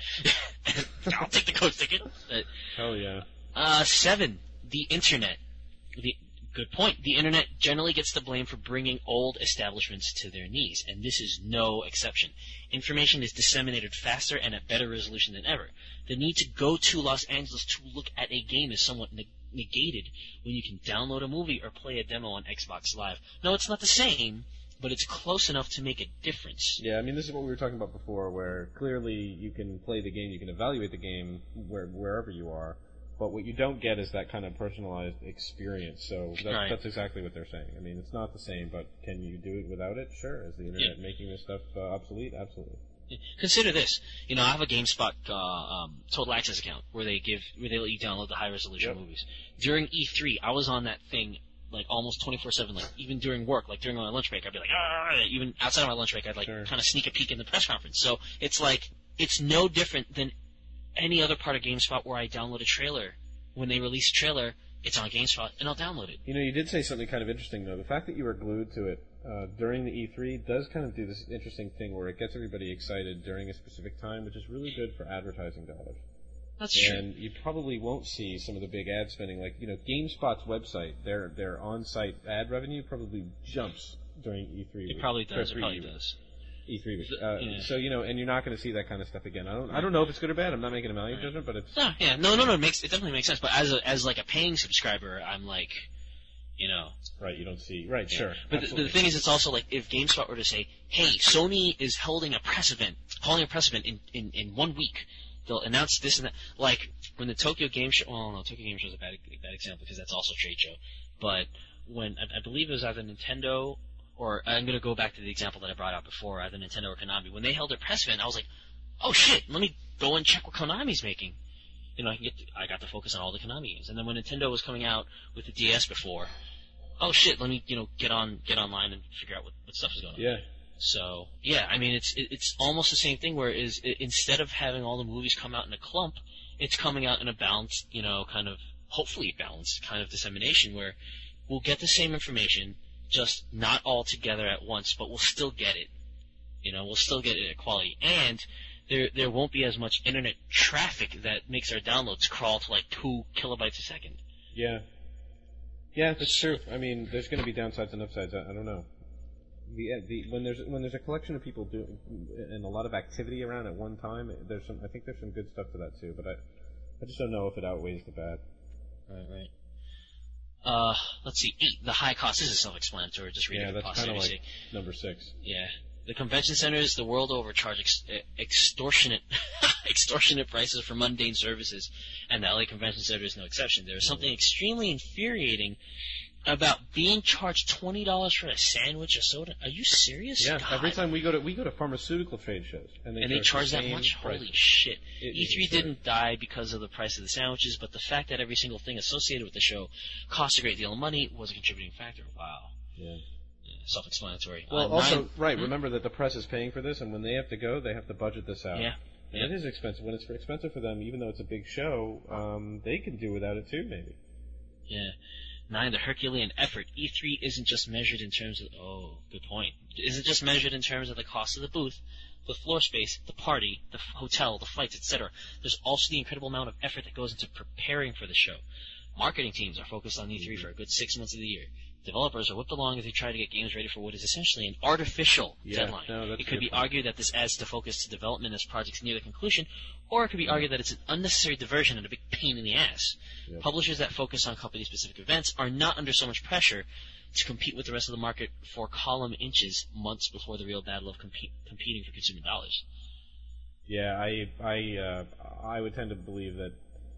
[SPEAKER 1] I'll take the coach ticket. But,
[SPEAKER 2] Hell yeah.
[SPEAKER 1] Uh, seven, the internet. The, good point. The internet generally gets the blame for bringing old establishments to their knees, and this is no exception. Information is disseminated faster and at better resolution than ever. The need to go to Los Angeles to look at a game is somewhat neg- negated when you can download a movie or play a demo on Xbox Live. No, it's not the same, but it's close enough to make a difference.
[SPEAKER 2] Yeah, I mean, this is what we were talking about before, where clearly you can play the game, you can evaluate the game where, wherever you are, but what you don't get is that kind of personalized experience. So that,
[SPEAKER 1] right.
[SPEAKER 2] that's exactly what they're saying. I mean, it's not the same, but can you do it without it? Sure. Is the internet
[SPEAKER 1] yeah.
[SPEAKER 2] making this stuff uh, obsolete? Absolutely.
[SPEAKER 1] Consider this. You know, I have a GameSpot uh, um, Total Access account where they give where they let you download the high resolution
[SPEAKER 2] yep.
[SPEAKER 1] movies. During E three, I was on that thing like almost twenty-four seven. Like even during work, like during my lunch break, I'd be like, ah. Even outside of my lunch break, I'd like
[SPEAKER 2] sure.
[SPEAKER 1] kind of sneak a peek in the press conference. So it's like it's no different than any other part of GameSpot where I download a trailer. When they release a trailer, it's on GameSpot, and I'll download it.
[SPEAKER 2] You know, you did say something kind of interesting, though. The fact that you were glued to it uh, during the E three does kind of do this interesting thing where it gets everybody excited during a specific time, which is really good for advertising dollars.
[SPEAKER 1] That's true.
[SPEAKER 2] And you probably won't see some of the big ad spending. Like, you know, GameSpot's website, their their on-site ad revenue probably jumps during E three.
[SPEAKER 1] It
[SPEAKER 2] week,
[SPEAKER 1] probably does. It probably
[SPEAKER 2] week.
[SPEAKER 1] does.
[SPEAKER 2] E three week. Uh,
[SPEAKER 1] yeah.
[SPEAKER 2] So, you know, and you're not going to see that kind of stuff again. I don't I don't know if it's good or bad. I'm not making a value
[SPEAKER 1] right.
[SPEAKER 2] judgment, but it's...
[SPEAKER 1] No, yeah. No, no, no. It, makes, it definitely makes sense. But as a, as like a paying subscriber, I'm like... You know.
[SPEAKER 2] Right, you don't see. Right, yeah. Sure.
[SPEAKER 1] But the, the thing is, it's also like if GameSpot were to say, "Hey, Sony is holding a press event, holding a press event in, in, in one week." They'll announce this and that. Like when the Tokyo Game Show. Well, no, Tokyo Game Show is a bad bad example because that's also a trade show. But when I, I believe it was either Nintendo or I'm going to go back to the example that I brought out before, either Nintendo or Konami. When they held their press event, I was like, "Oh shit, let me go and check what Konami's making." You know, I can get to, I got to focus on all the Konami games. And then when Nintendo was coming out with the D S before, oh shit, let me you know get on get online and figure out what, what stuff is going on.
[SPEAKER 2] Yeah.
[SPEAKER 1] So yeah, I mean it's it, it's almost the same thing. Where is it, instead of having all the movies come out in a clump, it's coming out in a balanced, you know, kind of hopefully balanced kind of dissemination where we'll get the same information, just not all together at once, but we'll still get it. You know, we'll still get it at quality, and there there won't be as much internet traffic that makes our downloads crawl to like two kilobytes a second.
[SPEAKER 2] Yeah. Yeah, that's true. I mean, there's going to be downsides and upsides. I, I don't know. The, the when there's when there's a collection of people doing and a lot of activity around at one time, there's some. I think there's some good stuff to that too. But I, I just don't know if it outweighs the bad.
[SPEAKER 1] Right, right. Uh, let's see. Eight. The high cost. This is self-explanatory. Just reading
[SPEAKER 2] yeah,
[SPEAKER 1] the
[SPEAKER 2] that's kind of like sake. Number six.
[SPEAKER 1] Yeah. The convention centers the world over charge ex- extortionate extortionate prices for mundane services, and the L A Convention Center is no exception. There is something extremely infuriating about being charged twenty dollars for a sandwich, a soda. Are you serious?
[SPEAKER 2] Yeah.
[SPEAKER 1] God.
[SPEAKER 2] Every time we go to we go to pharmaceutical trade shows, and they
[SPEAKER 1] and
[SPEAKER 2] charge,
[SPEAKER 1] they charge
[SPEAKER 2] the
[SPEAKER 1] that much.
[SPEAKER 2] prices.
[SPEAKER 1] Holy shit!
[SPEAKER 2] It,
[SPEAKER 1] E three
[SPEAKER 2] it,
[SPEAKER 1] didn't die because of the price of the sandwiches, but the fact that every single thing associated with the show cost a great deal of money was a contributing factor. Wow.
[SPEAKER 2] Yeah.
[SPEAKER 1] Self-explanatory.
[SPEAKER 2] Well,
[SPEAKER 1] uh,
[SPEAKER 2] also,
[SPEAKER 1] nine,
[SPEAKER 2] right,
[SPEAKER 1] hmm?
[SPEAKER 2] remember that the press is paying for this, and when they have to go, they have to budget this out.
[SPEAKER 1] Yeah.
[SPEAKER 2] And
[SPEAKER 1] yeah.
[SPEAKER 2] it is expensive. When it's expensive for them, even though it's a big show, um, they can do without it too, maybe.
[SPEAKER 1] Yeah. Nine, the Herculean effort. E three isn't just measured in terms of, oh, good point. Isn't just measured in terms of the cost of the booth, the floor space, the party, the f- hotel, the flights, et cetera. There's also the incredible amount of effort that goes into preparing for the show. Marketing teams are focused on E three mm-hmm. for a good six months of the year. Developers are whipped along as they try to get games ready for what is essentially an artificial
[SPEAKER 2] yeah,
[SPEAKER 1] deadline.
[SPEAKER 2] No,
[SPEAKER 1] it could be
[SPEAKER 2] point.
[SPEAKER 1] argued that this adds to focus to development as projects near the conclusion, or it could be argued that it's an unnecessary diversion and a big pain in the ass. Yep. Publishers that focus on company-specific events are not under so much pressure to compete with the rest of the market for column inches months before the real battle of compete, competing for consumer dollars.
[SPEAKER 2] Yeah, I I uh, I would tend to believe that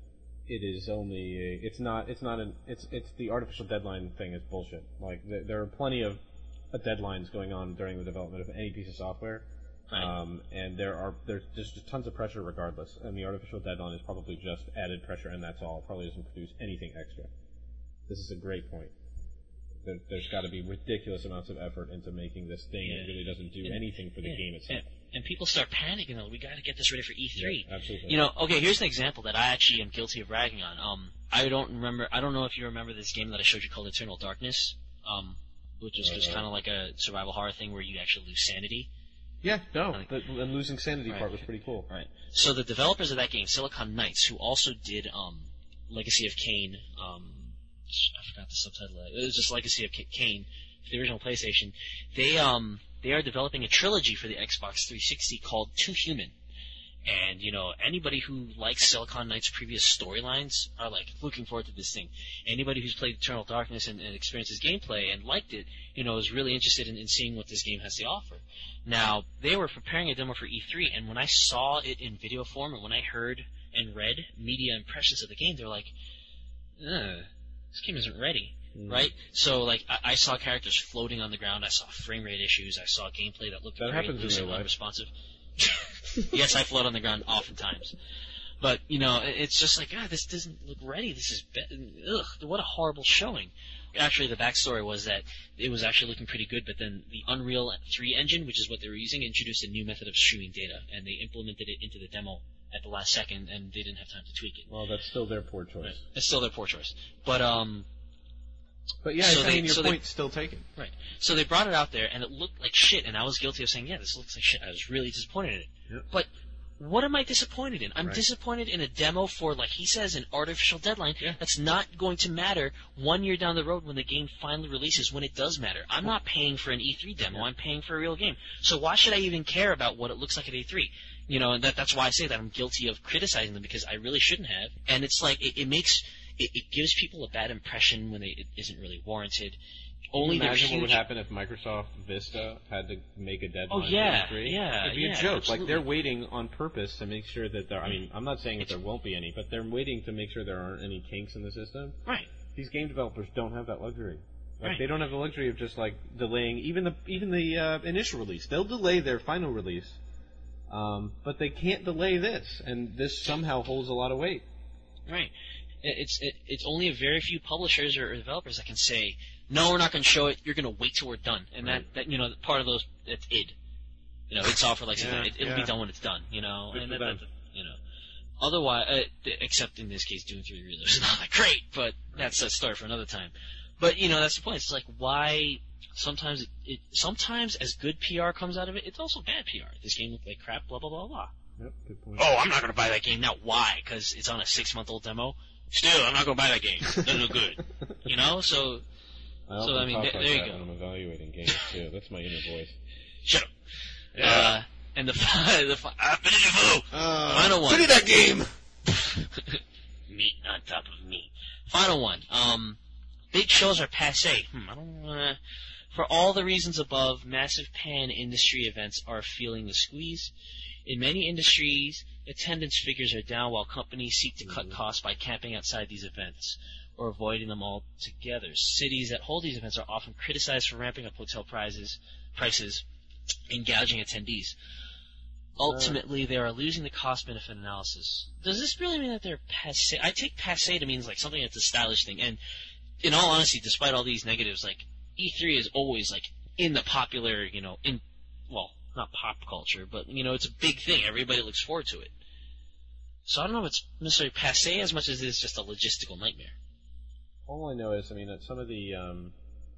[SPEAKER 2] it is only a, it's not it's not an it's it's the artificial deadline thing is bullshit. Like there, there are plenty of uh, deadlines going on during the development of any piece of software,
[SPEAKER 1] right.
[SPEAKER 2] um, and there are there's just tons of pressure regardless. And the artificial deadline is probably just added pressure, and that's all. It probably doesn't produce anything extra. This is a great point. There, there's got to be ridiculous amounts of effort into making this thing
[SPEAKER 1] yeah.
[SPEAKER 2] that really doesn't do
[SPEAKER 1] and,
[SPEAKER 2] anything for the
[SPEAKER 1] yeah.
[SPEAKER 2] game itself.
[SPEAKER 1] And, and people start panicking, though. We got to get this ready for E three.
[SPEAKER 2] Yeah, absolutely.
[SPEAKER 1] You know, okay, here's an example that I actually am guilty of ragging on. Um, I don't remember, I don't know if you remember this game that I showed you called Eternal Darkness, um, which is uh, just kind of like a survival horror thing where you actually lose sanity.
[SPEAKER 2] Yeah, no, like, the, the losing sanity
[SPEAKER 1] right.
[SPEAKER 2] part was pretty cool.
[SPEAKER 1] Right. So the developers of that game, Silicon Knights, who also did um, Legacy of Kain, um, I forgot the subtitle. It was just Legacy of Kain, the original PlayStation. They um they are developing a trilogy for the Xbox three sixty called Too Human. And, you know, anybody who likes Silicon Knights' previous storylines are, like, looking forward to this thing. Anybody who's played Eternal Darkness and, and experienced his gameplay and liked it, you know, is really interested in, in seeing what this game has to offer. Now, they were preparing a demo for E three, and when I saw it in video form and when I heard and read media impressions of the game, they were like, ugh. This game isn't ready, mm. right? So, like, I, I saw characters floating on the ground. I saw frame rate issues. I saw gameplay that looked
[SPEAKER 2] that
[SPEAKER 1] very loose and unresponsive. Yes, I float on the ground oftentimes. But, you know, it's just like, ah, this doesn't look ready. This is, be- ugh, what a horrible showing. Actually, the backstory was that it was actually looking pretty good, but then the Unreal three engine, which is what they were using, introduced a new method of streaming data, and they implemented it into the demo at the last second, and they didn't have time to tweak it.
[SPEAKER 2] Well, that's still their poor choice.
[SPEAKER 1] Right. It's still their poor choice. But, um...
[SPEAKER 2] But yeah, so I mean, your so point's they, still taken.
[SPEAKER 1] Right. So they brought it out there, and it looked like shit, and I was guilty of saying, yeah, this looks like shit. I was really disappointed in it.
[SPEAKER 2] Yep.
[SPEAKER 1] But what am I disappointed in? I'm
[SPEAKER 2] right.
[SPEAKER 1] disappointed in a demo for, like he says, an artificial deadline
[SPEAKER 2] yeah.
[SPEAKER 1] that's not going to matter one year down the road when the game finally releases, when it does matter. I'm not paying for an E three demo. Yeah. I'm paying for a real game. So why should I even care about what it looks like at E three? You know, and that, that's why I say that I'm guilty of criticizing them, because I really shouldn't have. And it's like, it, it makes it, it gives people a bad impression when they, it isn't really warranted. Only
[SPEAKER 3] Can you imagine
[SPEAKER 1] huge...
[SPEAKER 3] what would happen if Microsoft Vista had to make a deadline
[SPEAKER 1] oh, yeah,
[SPEAKER 3] for E three?
[SPEAKER 1] yeah,
[SPEAKER 3] It'd be
[SPEAKER 1] yeah,
[SPEAKER 3] a joke.
[SPEAKER 1] absolutely.
[SPEAKER 3] Like, they're waiting on purpose to make sure that there... I mean, I'm not saying that there won't be any, but they're waiting to make sure there aren't any kinks in the system.
[SPEAKER 1] Right.
[SPEAKER 3] These game developers don't have that luxury. Like,
[SPEAKER 1] right.
[SPEAKER 3] They don't have the luxury of just, like, delaying even the even the uh, initial release. They'll delay their final release, um, but they can't delay this, and this somehow holds a lot of weight.
[SPEAKER 1] Right. It's it, it's only a very few publishers or developers that can say, no, we're not going to show it. You're going to wait till we're done, and right. that, that you know part of those it's id, you know, id Software like
[SPEAKER 3] yeah,
[SPEAKER 1] it, it'll
[SPEAKER 3] yeah.
[SPEAKER 1] be done when it's done, you know,
[SPEAKER 3] Good
[SPEAKER 1] and
[SPEAKER 3] for
[SPEAKER 1] that,
[SPEAKER 3] them.
[SPEAKER 1] that, you know, otherwise, uh, except in this case, Doom three Reloaded is not that great, but that's a story for another time. But you know, that's the point. It's like why sometimes it, it sometimes as good P R comes out of it, it's also bad P R. This game looked like crap, blah blah blah blah.
[SPEAKER 3] Yep, good point.
[SPEAKER 1] Oh, I'm not going to buy that game now. Why? Because it's on a six month old demo. Still, I'm not going to buy that game. Doesn't look good. You know, so.
[SPEAKER 3] I
[SPEAKER 1] So I mean,
[SPEAKER 3] talk
[SPEAKER 1] there,
[SPEAKER 3] like
[SPEAKER 1] there you
[SPEAKER 3] that
[SPEAKER 1] go.
[SPEAKER 3] when I'm evaluating games too. That's my inner voice.
[SPEAKER 1] Shut up.
[SPEAKER 3] Yeah.
[SPEAKER 1] Uh, and the fi- the fi- ah,
[SPEAKER 3] uh,
[SPEAKER 1] final one.
[SPEAKER 3] Pity that game.
[SPEAKER 1] Meat on top of meat. Final one. Um, big shows are passé. Hmm, I don't wanna. For all the reasons above, massive pan-industry events are feeling the squeeze. In many industries, attendance figures are down while companies seek to cut costs by camping outside these events or avoiding them altogether. Cities that hold these events are often criticized for ramping up hotel prices, prices and gouging attendees. Ultimately, they are losing the cost-benefit analysis. Does this really mean that they're passé? I take passé to mean like something that's a stylish thing. And in all honesty, despite all these negatives, like E three is always like in the popular, you know, in well, not pop culture, but you know, it's a big thing. Everybody looks forward to it. So I don't know if it's necessarily passé as much as it is just a logistical nightmare.
[SPEAKER 3] All I know is, I mean, at some of the um,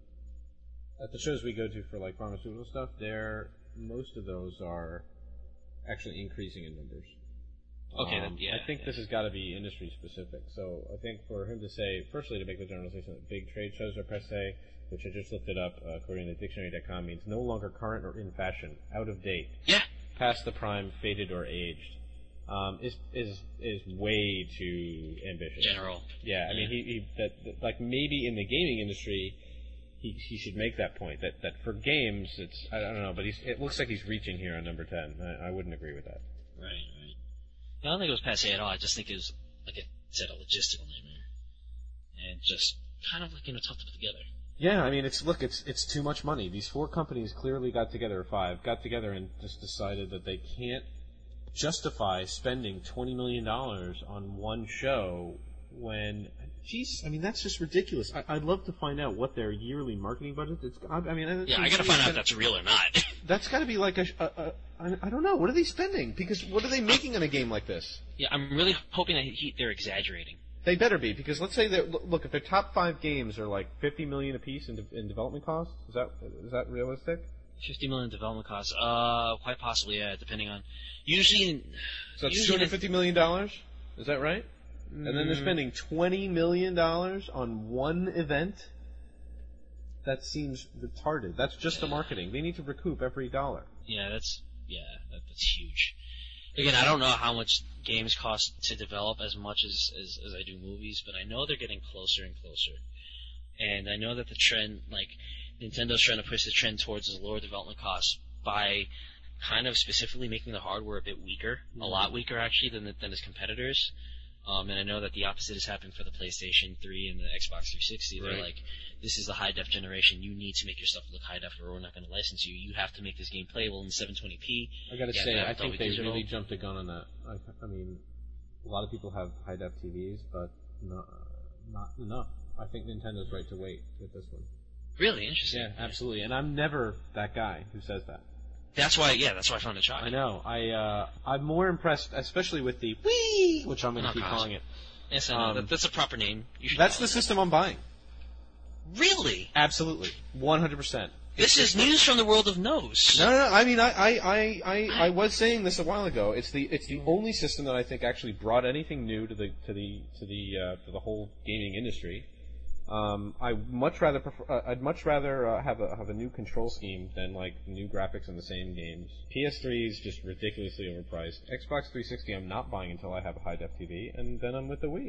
[SPEAKER 3] at the shows we go to for like pharmaceutical stuff, there most of those are actually increasing in numbers.
[SPEAKER 1] Okay,
[SPEAKER 3] um,
[SPEAKER 1] then, yeah.
[SPEAKER 3] I think
[SPEAKER 1] yeah.
[SPEAKER 3] this has got to be industry specific. So I think for him to say, firstly, to make the generalization that big trade shows are passé, which I just looked it up, uh, according to dictionary dot com, means no longer current or in fashion, out of date,
[SPEAKER 1] Yeah.
[SPEAKER 3] past the prime, faded or aged, um, is is is way too ambitious.
[SPEAKER 1] General.
[SPEAKER 3] Yeah, I mean, he, he that, that like maybe in the gaming industry, he he should make that point that, that for games, it's I don't know, but he's it looks like he's reaching here on number ten. I, I wouldn't agree with that.
[SPEAKER 1] Right, right. I don't think it was passé at all. I just think it was, like I said, a logistical nightmare, and just kind of like you know tough to put together.
[SPEAKER 3] Yeah, I mean, it's look, it's it's too much money. These four companies clearly got together, or five, got together and just decided that they can't justify spending twenty million dollars on one show when, Jesus, I mean, that's just ridiculous. I, I'd love to find out what their yearly marketing budget is. I, I mean,
[SPEAKER 1] Yeah, I gotta find out if that's real or not.
[SPEAKER 3] That's got to be like a, a, a I, I don't know, what are they spending? Because what are they making in a game like this?
[SPEAKER 1] Yeah, I'm really hoping that he, they're exaggerating.
[SPEAKER 3] They better be, because let's say that look, if their top five games are like fifty million apiece in, de- in development costs, is that is that realistic?
[SPEAKER 1] Fifty million development costs, uh, quite possibly, yeah, depending on. Usually,
[SPEAKER 3] So that's
[SPEAKER 1] usually
[SPEAKER 3] two hundred fifty million dollars. Is that right?
[SPEAKER 1] Mm,
[SPEAKER 3] And then they're spending twenty million dollars on one event. That seems retarded. That's just the marketing. They need to recoup every dollar.
[SPEAKER 1] Yeah, that's yeah, that, that's huge. Again, I don't know how much games cost to develop as much as, as, as I do movies, but I know they're getting closer and closer. And I know that the trend, like, Nintendo's trying to push the trend towards lower development costs by kind of specifically making the hardware a bit weaker, mm-hmm. a lot weaker actually than the, than its competitors. Um, and I know that the opposite is happening for the PlayStation three and the Xbox three sixty. They're
[SPEAKER 3] Right.
[SPEAKER 1] like, this is the high-def generation. You need to make your stuff look high-def or we're not going to license you. You have to make this game playable in seven twenty p.
[SPEAKER 3] I gotta
[SPEAKER 1] Yeah,
[SPEAKER 3] say,
[SPEAKER 1] they have
[SPEAKER 3] I think
[SPEAKER 1] Dolby
[SPEAKER 3] they
[SPEAKER 1] Digital.
[SPEAKER 3] really jumped the gun on that. I, I mean, a lot of people have high def T Vs, but not, not enough. I think Nintendo's right to wait with this one.
[SPEAKER 1] Really interesting.
[SPEAKER 3] Yeah, absolutely. And I'm never that guy who says that.
[SPEAKER 1] That's why, yeah, that's why I found it shocking.
[SPEAKER 3] I know. I uh, I'm more impressed, especially with the Wii, which I'm going to
[SPEAKER 1] Oh,
[SPEAKER 3] keep
[SPEAKER 1] gosh.
[SPEAKER 3] calling it.
[SPEAKER 1] Yes, I know.
[SPEAKER 3] Um,
[SPEAKER 1] that, that's a proper name. You should
[SPEAKER 3] That's
[SPEAKER 1] call
[SPEAKER 3] the
[SPEAKER 1] it
[SPEAKER 3] system I'm buying.
[SPEAKER 1] that. Really?
[SPEAKER 3] Absolutely, one hundred percent.
[SPEAKER 1] This is news from the world of nose.
[SPEAKER 3] No, no, no. I mean, I, I, I, I, I was saying this a while ago. It's the, it's the only system that I think actually brought anything new to the, to the, to the, uh, to the whole gaming industry. Um, I much rather prefer, uh, I'd much rather uh, have a have a new control scheme than like new graphics in the same games. P S three is just ridiculously overpriced. Xbox three sixty, I'm not buying until I have a high def T V, and then I'm with the Wii.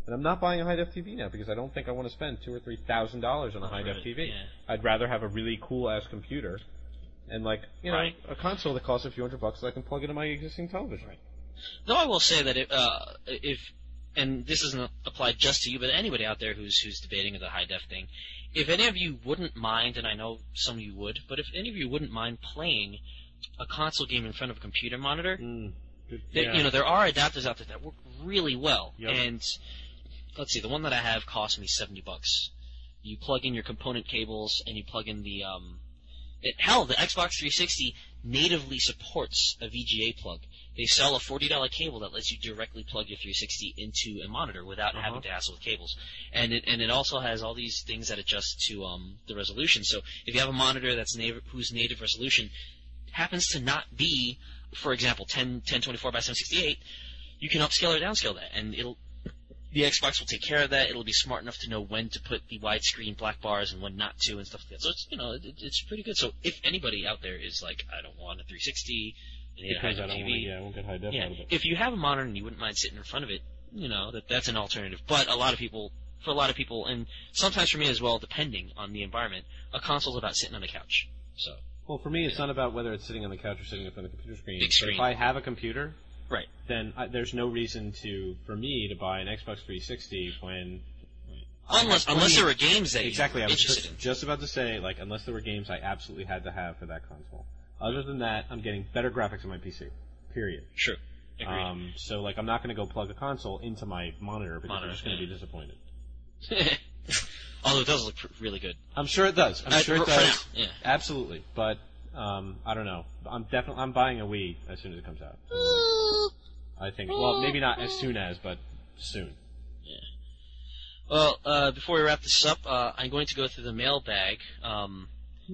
[SPEAKER 2] And I'm not buying a high-def T V now because I don't think I want to spend two or three thousand dollars on a high-def
[SPEAKER 1] right,
[SPEAKER 2] T V.
[SPEAKER 1] yeah.
[SPEAKER 2] I'd rather have a really cool-ass computer and, like, you know,
[SPEAKER 1] Right.
[SPEAKER 2] a console that costs a few hundred bucks that I can plug into my existing television.
[SPEAKER 1] Right. Though I will say that if, uh, if, and this doesn't apply just to you, but anybody out there who's who's debating the high def thing, if any of you wouldn't mind, and I know some of you would, but if any of you wouldn't mind playing a console game in front of a computer monitor,
[SPEAKER 3] Mm, good,
[SPEAKER 1] there,
[SPEAKER 3] yeah.
[SPEAKER 1] you know, there are adapters out there that work really well.
[SPEAKER 3] Yep.
[SPEAKER 1] And let's see, the one that I have cost me seventy bucks. You plug in your component cables and you plug in the um, it, hell, the Xbox three sixty natively supports a V G A plug. They sell a forty dollar cable that lets you directly plug your three sixty into a monitor without
[SPEAKER 3] Uh-huh.
[SPEAKER 1] having to hassle with cables. And it and it also has all these things that adjust to um, the resolution. So if you have a monitor that's native, whose native resolution happens to not be, for example, ten twenty-four by seven sixty-eight, you can upscale or downscale that, and it'll the Xbox will take care of that. It'll be smart enough to know when to put the widescreen black bars and when not to and stuff like that. So it's, you know, it, it's pretty good. So if anybody out there is like, I don't want a three sixty, I need a
[SPEAKER 3] Because I
[SPEAKER 1] high-def
[SPEAKER 3] don't
[SPEAKER 1] T
[SPEAKER 3] want to,
[SPEAKER 1] V.
[SPEAKER 3] yeah, I won't get high def
[SPEAKER 1] Yeah,
[SPEAKER 3] out of it.
[SPEAKER 1] if you have a monitor and you wouldn't mind sitting in front of it, you know, that that's an alternative. But a lot of people, for a lot of people, and sometimes for me as well, depending on the environment, a console's about sitting on the couch. So
[SPEAKER 3] Well, for me, it's not about whether it's sitting on the couch or sitting in front of the computer screen.
[SPEAKER 1] Big
[SPEAKER 3] So
[SPEAKER 1] screen.
[SPEAKER 3] if I have a computer,
[SPEAKER 1] right.
[SPEAKER 3] then I, there's no reason to, for me, to buy an Xbox three sixty when... I
[SPEAKER 1] Unless
[SPEAKER 3] have
[SPEAKER 1] unless
[SPEAKER 3] plenty-
[SPEAKER 1] there were games that
[SPEAKER 3] Exactly, I
[SPEAKER 1] you're
[SPEAKER 3] was
[SPEAKER 1] interested
[SPEAKER 3] just,
[SPEAKER 1] in.
[SPEAKER 3] just about to say, like, unless there were games I absolutely had to have for that console. Other than that, I'm getting better graphics on my P C. Period.
[SPEAKER 1] Sure. Agreed.
[SPEAKER 3] Um, so, like, I'm not going to go plug a console into my monitor because
[SPEAKER 1] Monitor,
[SPEAKER 3] I'm just going to
[SPEAKER 1] yeah.
[SPEAKER 3] be disappointed.
[SPEAKER 1] Although it does look pr- really good.
[SPEAKER 3] I'm sure it does. I'm
[SPEAKER 1] Uh,
[SPEAKER 3] sure it
[SPEAKER 1] for now,
[SPEAKER 3] does.
[SPEAKER 1] yeah.
[SPEAKER 3] Absolutely. But, um, I don't know. I'm definitely, I'm buying a Wii as soon as it comes out. I think, well, maybe not as soon as, but soon.
[SPEAKER 1] Well, uh, before we wrap this up, uh, I'm going to go through the mailbag. Um,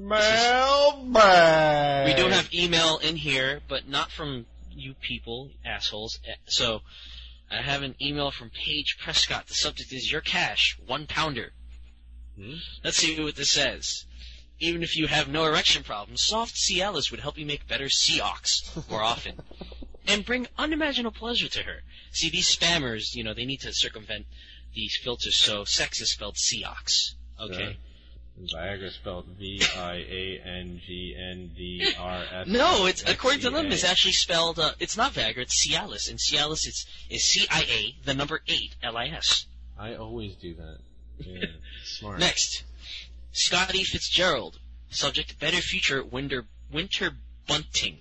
[SPEAKER 2] Mailbag!
[SPEAKER 1] we do have email in here, but not from you people, assholes. Eh, So, I have an email from Paige Prescott. The subject is Your Cash, One Pounder.
[SPEAKER 3] Hmm?
[SPEAKER 1] Let's see what this says. Even if you have no erection problems, soft Cialis would help you make better Seox more often. And bring unimaginable pleasure to her. See, these spammers, you know, they need to circumvent these filters, so sex is spelled Seox. Okay?
[SPEAKER 3] Yeah. Viagra spelled V I A N G N D R S.
[SPEAKER 1] No, it's according to them, it's actually spelled. Uh, it's not Viagra, it's Cialis, and Cialis is is C I A, the number eight, L I S.
[SPEAKER 3] I always do that. Yeah, smart.
[SPEAKER 1] Next, Scotty Fitzgerald. Subject: Better future winter winter bunting.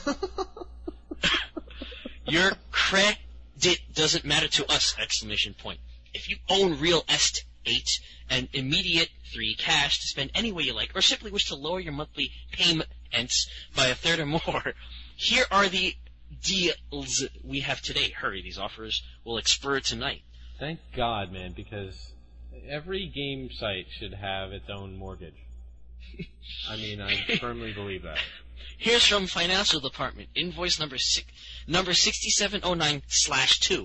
[SPEAKER 1] Your credit doesn't matter to us! Exclamation point. If you own real S eight and immediate three cash to spend any way you like, or simply wish to lower your monthly payments by a third or more, here are the deals we have today. Hurry, these offers will expire tonight.
[SPEAKER 3] Thank God, man, because every game site should have its own mortgage. I mean, I firmly believe that.
[SPEAKER 1] Here's from Financial Department, invoice number six, number sixty-seven oh nine slash two.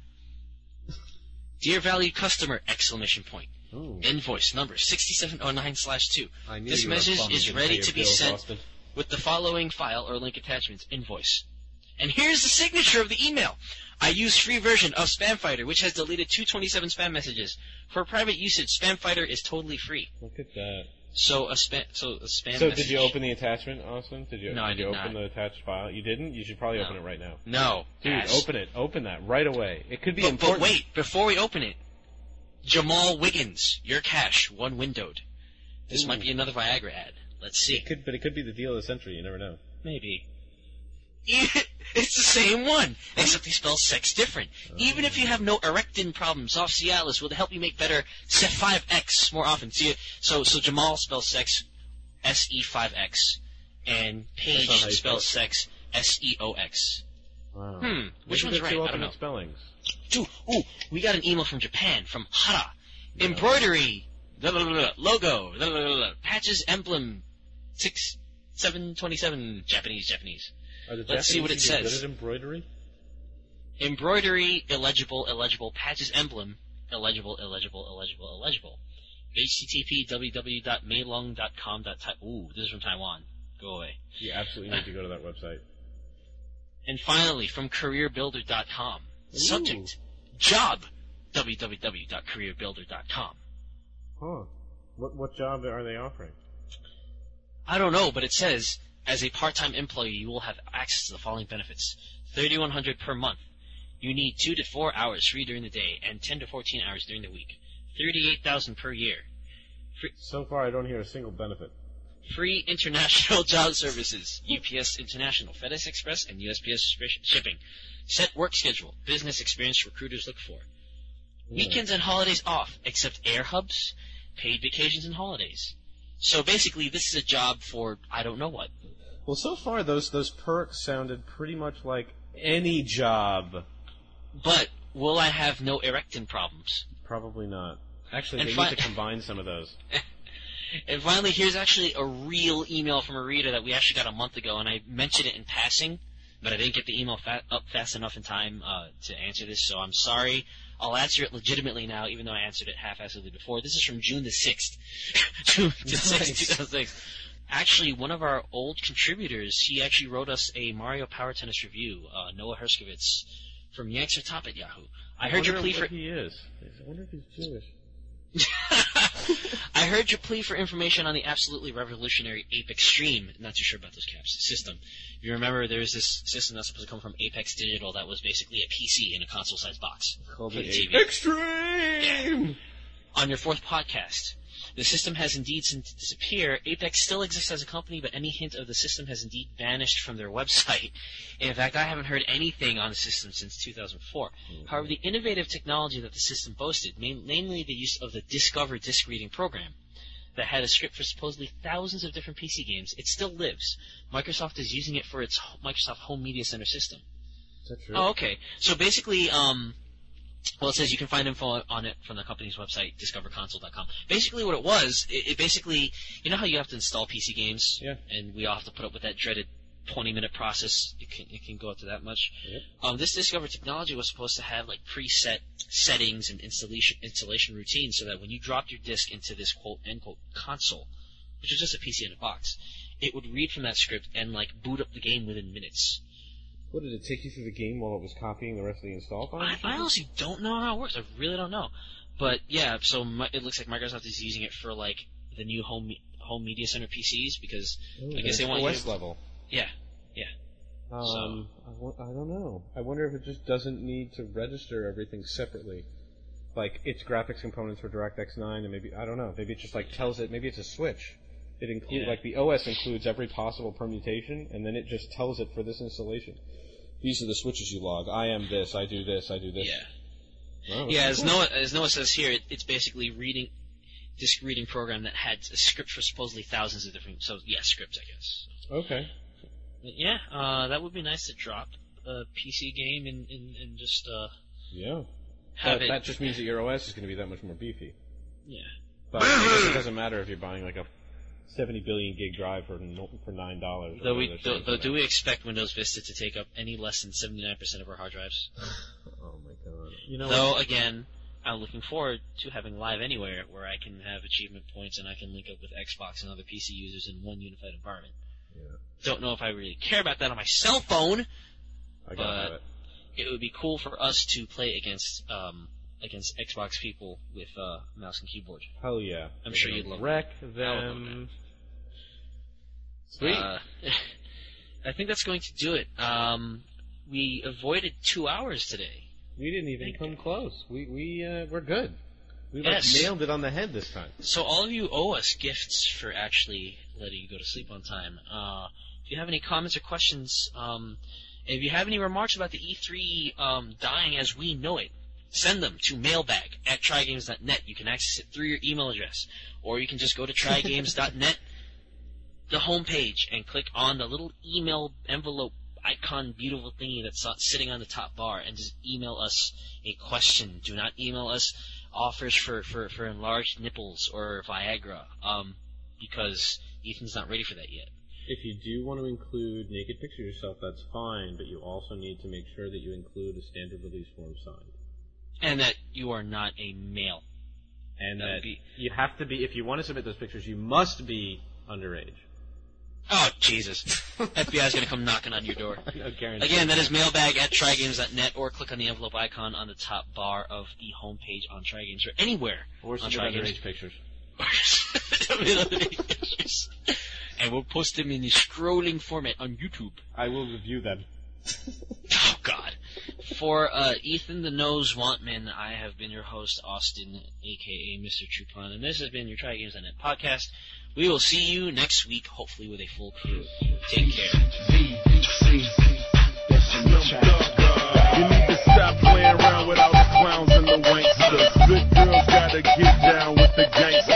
[SPEAKER 1] Dear valued customer! Exclamation point.
[SPEAKER 3] Ooh.
[SPEAKER 1] Invoice number sixty-seven oh nine slash two.
[SPEAKER 3] I knew
[SPEAKER 1] This
[SPEAKER 3] you were a
[SPEAKER 1] message
[SPEAKER 3] bum
[SPEAKER 1] is
[SPEAKER 3] and
[SPEAKER 1] ready
[SPEAKER 3] pay
[SPEAKER 1] to
[SPEAKER 3] your
[SPEAKER 1] be
[SPEAKER 3] bills,
[SPEAKER 1] sent
[SPEAKER 3] Austin.
[SPEAKER 1] with the following file or link attachments. Invoice. And here's the signature of the email. I use free version of Spam Fighter, which has deleted two hundred twenty-seven spam messages. For private usage, Spam Fighter is totally free.
[SPEAKER 3] Look at that.
[SPEAKER 1] So a spam, so a spam.
[SPEAKER 2] So
[SPEAKER 1] message.
[SPEAKER 2] did you open the attachment, Austin? Did you?
[SPEAKER 1] No, I
[SPEAKER 2] did you
[SPEAKER 1] did
[SPEAKER 2] open
[SPEAKER 1] not.
[SPEAKER 2] the attached file? You didn't. You should probably
[SPEAKER 1] No.
[SPEAKER 2] open it right now.
[SPEAKER 1] No,
[SPEAKER 2] Dude,
[SPEAKER 1] ass.
[SPEAKER 2] open it. Open that right away. It could be
[SPEAKER 1] But,
[SPEAKER 2] important.
[SPEAKER 1] but wait, before we open it, Jamal Wiggins, your cash, one windowed. This
[SPEAKER 2] Ooh.
[SPEAKER 1] might be another Viagra ad. Let's see.
[SPEAKER 2] It could, but it could be the deal of the century. You never know.
[SPEAKER 1] Maybe. It's the same one, except he spells sex different. Even if you have no erectin problems, soft Cialis will help you make better C five X more often. See, so so Jamal spells sex S E five X, and Paige
[SPEAKER 2] That's not how you
[SPEAKER 1] spells
[SPEAKER 2] spell
[SPEAKER 1] sex S E O X.
[SPEAKER 2] Wow.
[SPEAKER 1] Hmm, which
[SPEAKER 2] Maybe
[SPEAKER 1] one's
[SPEAKER 2] they're
[SPEAKER 1] right?
[SPEAKER 2] two
[SPEAKER 1] I don't know.
[SPEAKER 2] alternate spellings.
[SPEAKER 1] Dude, ooh, we got an email from Japan, from Hara. Embroidery, blah, blah, blah, blah, logo, blah, blah, blah, blah, patches, emblem, six, seven, twenty-seven, Japanese, Japanese.
[SPEAKER 2] Are the
[SPEAKER 1] Let's see what it
[SPEAKER 2] Japanese
[SPEAKER 1] says.
[SPEAKER 2] good at embroidery?
[SPEAKER 1] Embroidery, illegible, illegible, patches, emblem, illegible, illegible, illegible, illegible. H T T P w w w dot mailong dot com. Ooh, this is from Taiwan. Go away.
[SPEAKER 2] You absolutely need to go to that website.
[SPEAKER 1] And finally, from career builder dot com.
[SPEAKER 3] Ooh.
[SPEAKER 1] Subject, job, w w w dot career builder dot com.
[SPEAKER 2] Huh. What what job are they offering?
[SPEAKER 1] I don't know, but it says, as a part-time employee, you will have access to the following benefits. thirty-one hundred dollars per month. You need two to four hours free during the day and ten to fourteen hours during the week. thirty-eight thousand dollars per year. Free,
[SPEAKER 2] so far, I don't hear a single benefit.
[SPEAKER 1] Free international job services. U P S International, FedEx Express, and U S P S shipping. Set work schedule. Business experience recruiters look for. Yeah. Weekends and holidays off, except air hubs, paid vacations and holidays. So basically, this is a job for I don't know what.
[SPEAKER 2] Well, so far, those those perks sounded pretty much like any job.
[SPEAKER 1] But will I have no erectin problems?
[SPEAKER 2] Probably not. Actually,
[SPEAKER 1] and
[SPEAKER 2] they
[SPEAKER 1] fi-
[SPEAKER 2] need to combine some of those.
[SPEAKER 1] And finally, here's actually a real email from a reader that we actually got a month ago, and I mentioned it in passing, but I didn't get the email fa- up fast enough in time uh, to answer this, so I'm sorry. I'll answer it legitimately now, even though I answered it half-assedly before. This is from June the sixth, June the sixth, two thousand six. Actually, one of our old contributors, he actually wrote us a Mario Power Tennis review, uh, Noah Herskowitz, from Yanks Top at Yahoo. I, I heard your plea for...
[SPEAKER 2] he is. I wonder if he's Jewish.
[SPEAKER 1] I heard your plea for information on the absolutely revolutionary Apex Stream. Not too sure about those caps. System. If you remember, there's this system that's supposed to come from Apex Digital that was basically a P C in a console-sized box.
[SPEAKER 2] Called
[SPEAKER 1] the
[SPEAKER 2] T V. Extreme!
[SPEAKER 1] Yeah. On your fourth podcast. The system has indeed since disappeared. Apex still exists as a company, but any hint of the system has indeed vanished from their website. In fact, I haven't heard anything on the system since two thousand four. Mm-hmm. However, the innovative technology that the system boasted, namely the use of the Discover disc reading program, that had a script for supposedly thousands of different P C games, it still lives. Microsoft is using it for its Microsoft Home Media Center system.
[SPEAKER 2] Is that true?
[SPEAKER 1] Oh, okay. So basically, um... well, it says you can find info on it from the company's website, discover console dot com. Basically what it was, it, it basically, you know how you have to install P C games?
[SPEAKER 2] Yeah.
[SPEAKER 1] And we all have to put up with that dreaded twenty-minute process. It can it can go up to that much.
[SPEAKER 2] Yep.
[SPEAKER 1] Um, this Discover technology was supposed to have, like, preset settings and installation installation routines so that when you dropped your disk into this quote-unquote console, which is just a P C in a box, it would read from that script and, like, boot up the game within minutes.
[SPEAKER 2] What, did it take you through the game while it was copying the rest of the install files?
[SPEAKER 1] I, I honestly don't know how it works. I really don't know. But, yeah, so my, it looks like Microsoft is using it for, like, the new home home media center P Cs because
[SPEAKER 2] Ooh,
[SPEAKER 1] I guess they want
[SPEAKER 2] O S
[SPEAKER 1] you to,
[SPEAKER 2] level.
[SPEAKER 1] Yeah, yeah.
[SPEAKER 2] Um,
[SPEAKER 1] so.
[SPEAKER 2] I, w- I don't know. I wonder if it just doesn't need to register everything separately. Like, its graphics components for DirectX nine, and maybe, I don't know, maybe it just, like, tells it, maybe it's a switch. It includes,
[SPEAKER 1] yeah.
[SPEAKER 2] like, the O S includes every possible permutation, and then it just tells it for this installation. These are the switches you log. I am this, I do this, I do this.
[SPEAKER 1] Yeah.
[SPEAKER 2] Oh,
[SPEAKER 1] yeah, as
[SPEAKER 2] cool.
[SPEAKER 1] Noah, as Noah says here, it, it's basically reading, disk reading program that had a script for supposedly thousands of different, so yeah, scripts, I guess.
[SPEAKER 2] Okay.
[SPEAKER 1] But yeah, uh, that would be nice to drop a P C game and, and, and just, uh,
[SPEAKER 2] yeah.
[SPEAKER 1] have
[SPEAKER 2] but
[SPEAKER 1] it.
[SPEAKER 2] That just means that your O S is going to be that much more beefy.
[SPEAKER 1] Yeah.
[SPEAKER 2] But I guess it doesn't matter if you're buying like a seventy billion gig drive for for nine dollars.
[SPEAKER 1] Though we, though, though do we expect Windows Vista to take up any less than seventy-nine percent of our hard drives?
[SPEAKER 2] Oh my god! You know,
[SPEAKER 1] though again, I'm looking forward to having Live Anywhere, where I can have achievement points and I can link up with Xbox and other P C users in one unified environment.
[SPEAKER 2] Yeah.
[SPEAKER 1] Don't know if I really care about that on my cell phone,
[SPEAKER 2] I
[SPEAKER 1] but
[SPEAKER 2] it.
[SPEAKER 1] it would be cool for us to play against um, against Xbox people with uh, mouse and keyboard.
[SPEAKER 2] Hell yeah!
[SPEAKER 1] I'm
[SPEAKER 2] We're
[SPEAKER 1] sure you'd love
[SPEAKER 2] wreck
[SPEAKER 1] that.
[SPEAKER 2] them. Sweet.
[SPEAKER 1] Uh, I think that's going to do it. Um, we avoided two hours today.
[SPEAKER 2] We didn't even come close. We we uh, we're good. We
[SPEAKER 1] yes.
[SPEAKER 2] like nailed it on the head this time.
[SPEAKER 1] So all of you owe us gifts for actually letting you go to sleep on time. Uh, if you have any comments or questions, um, if you have any remarks about the E three um, dying as we know it, send them to mailbag at trygames dot net. You can access it through your email address, or you can just go to trygames dot net, the homepage, and click on the little email envelope icon, beautiful thingy that's sitting on the top bar, and just email us a question. Do not email us offers for, for, for enlarged nipples or Viagra, um, because Ethan's not ready for that yet.
[SPEAKER 3] If you do want to include naked pictures of yourself, that's fine, but you also need to make sure that you include a standard release form signed.
[SPEAKER 1] And that you are not a male.
[SPEAKER 3] And
[SPEAKER 1] that
[SPEAKER 3] that
[SPEAKER 1] be...
[SPEAKER 3] you have to be, if you want to submit those pictures, you must be underage.
[SPEAKER 1] Oh, Jesus. F B I's going to come knocking on your door.
[SPEAKER 3] No guarantee.
[SPEAKER 1] Again, that is mailbag at trygames dot net, or click on the envelope icon on the top bar of the homepage on Trygames, or anywhere
[SPEAKER 3] or
[SPEAKER 1] on
[SPEAKER 3] some underage pictures.
[SPEAKER 1] And we'll post them in the scrolling format on YouTube.
[SPEAKER 3] I will review them.
[SPEAKER 1] Oh, God. For uh, Ethan the Nose Wantman, I have been your host, Austin, a k a. Mister Chupon, and this has been your Trygames dot net podcast. We will see you next week, hopefully with a full crew. Take care.
[SPEAKER 4] You need to stop playing around with all the clowns and the wanksters. Good girls gotta get down with the gangsters.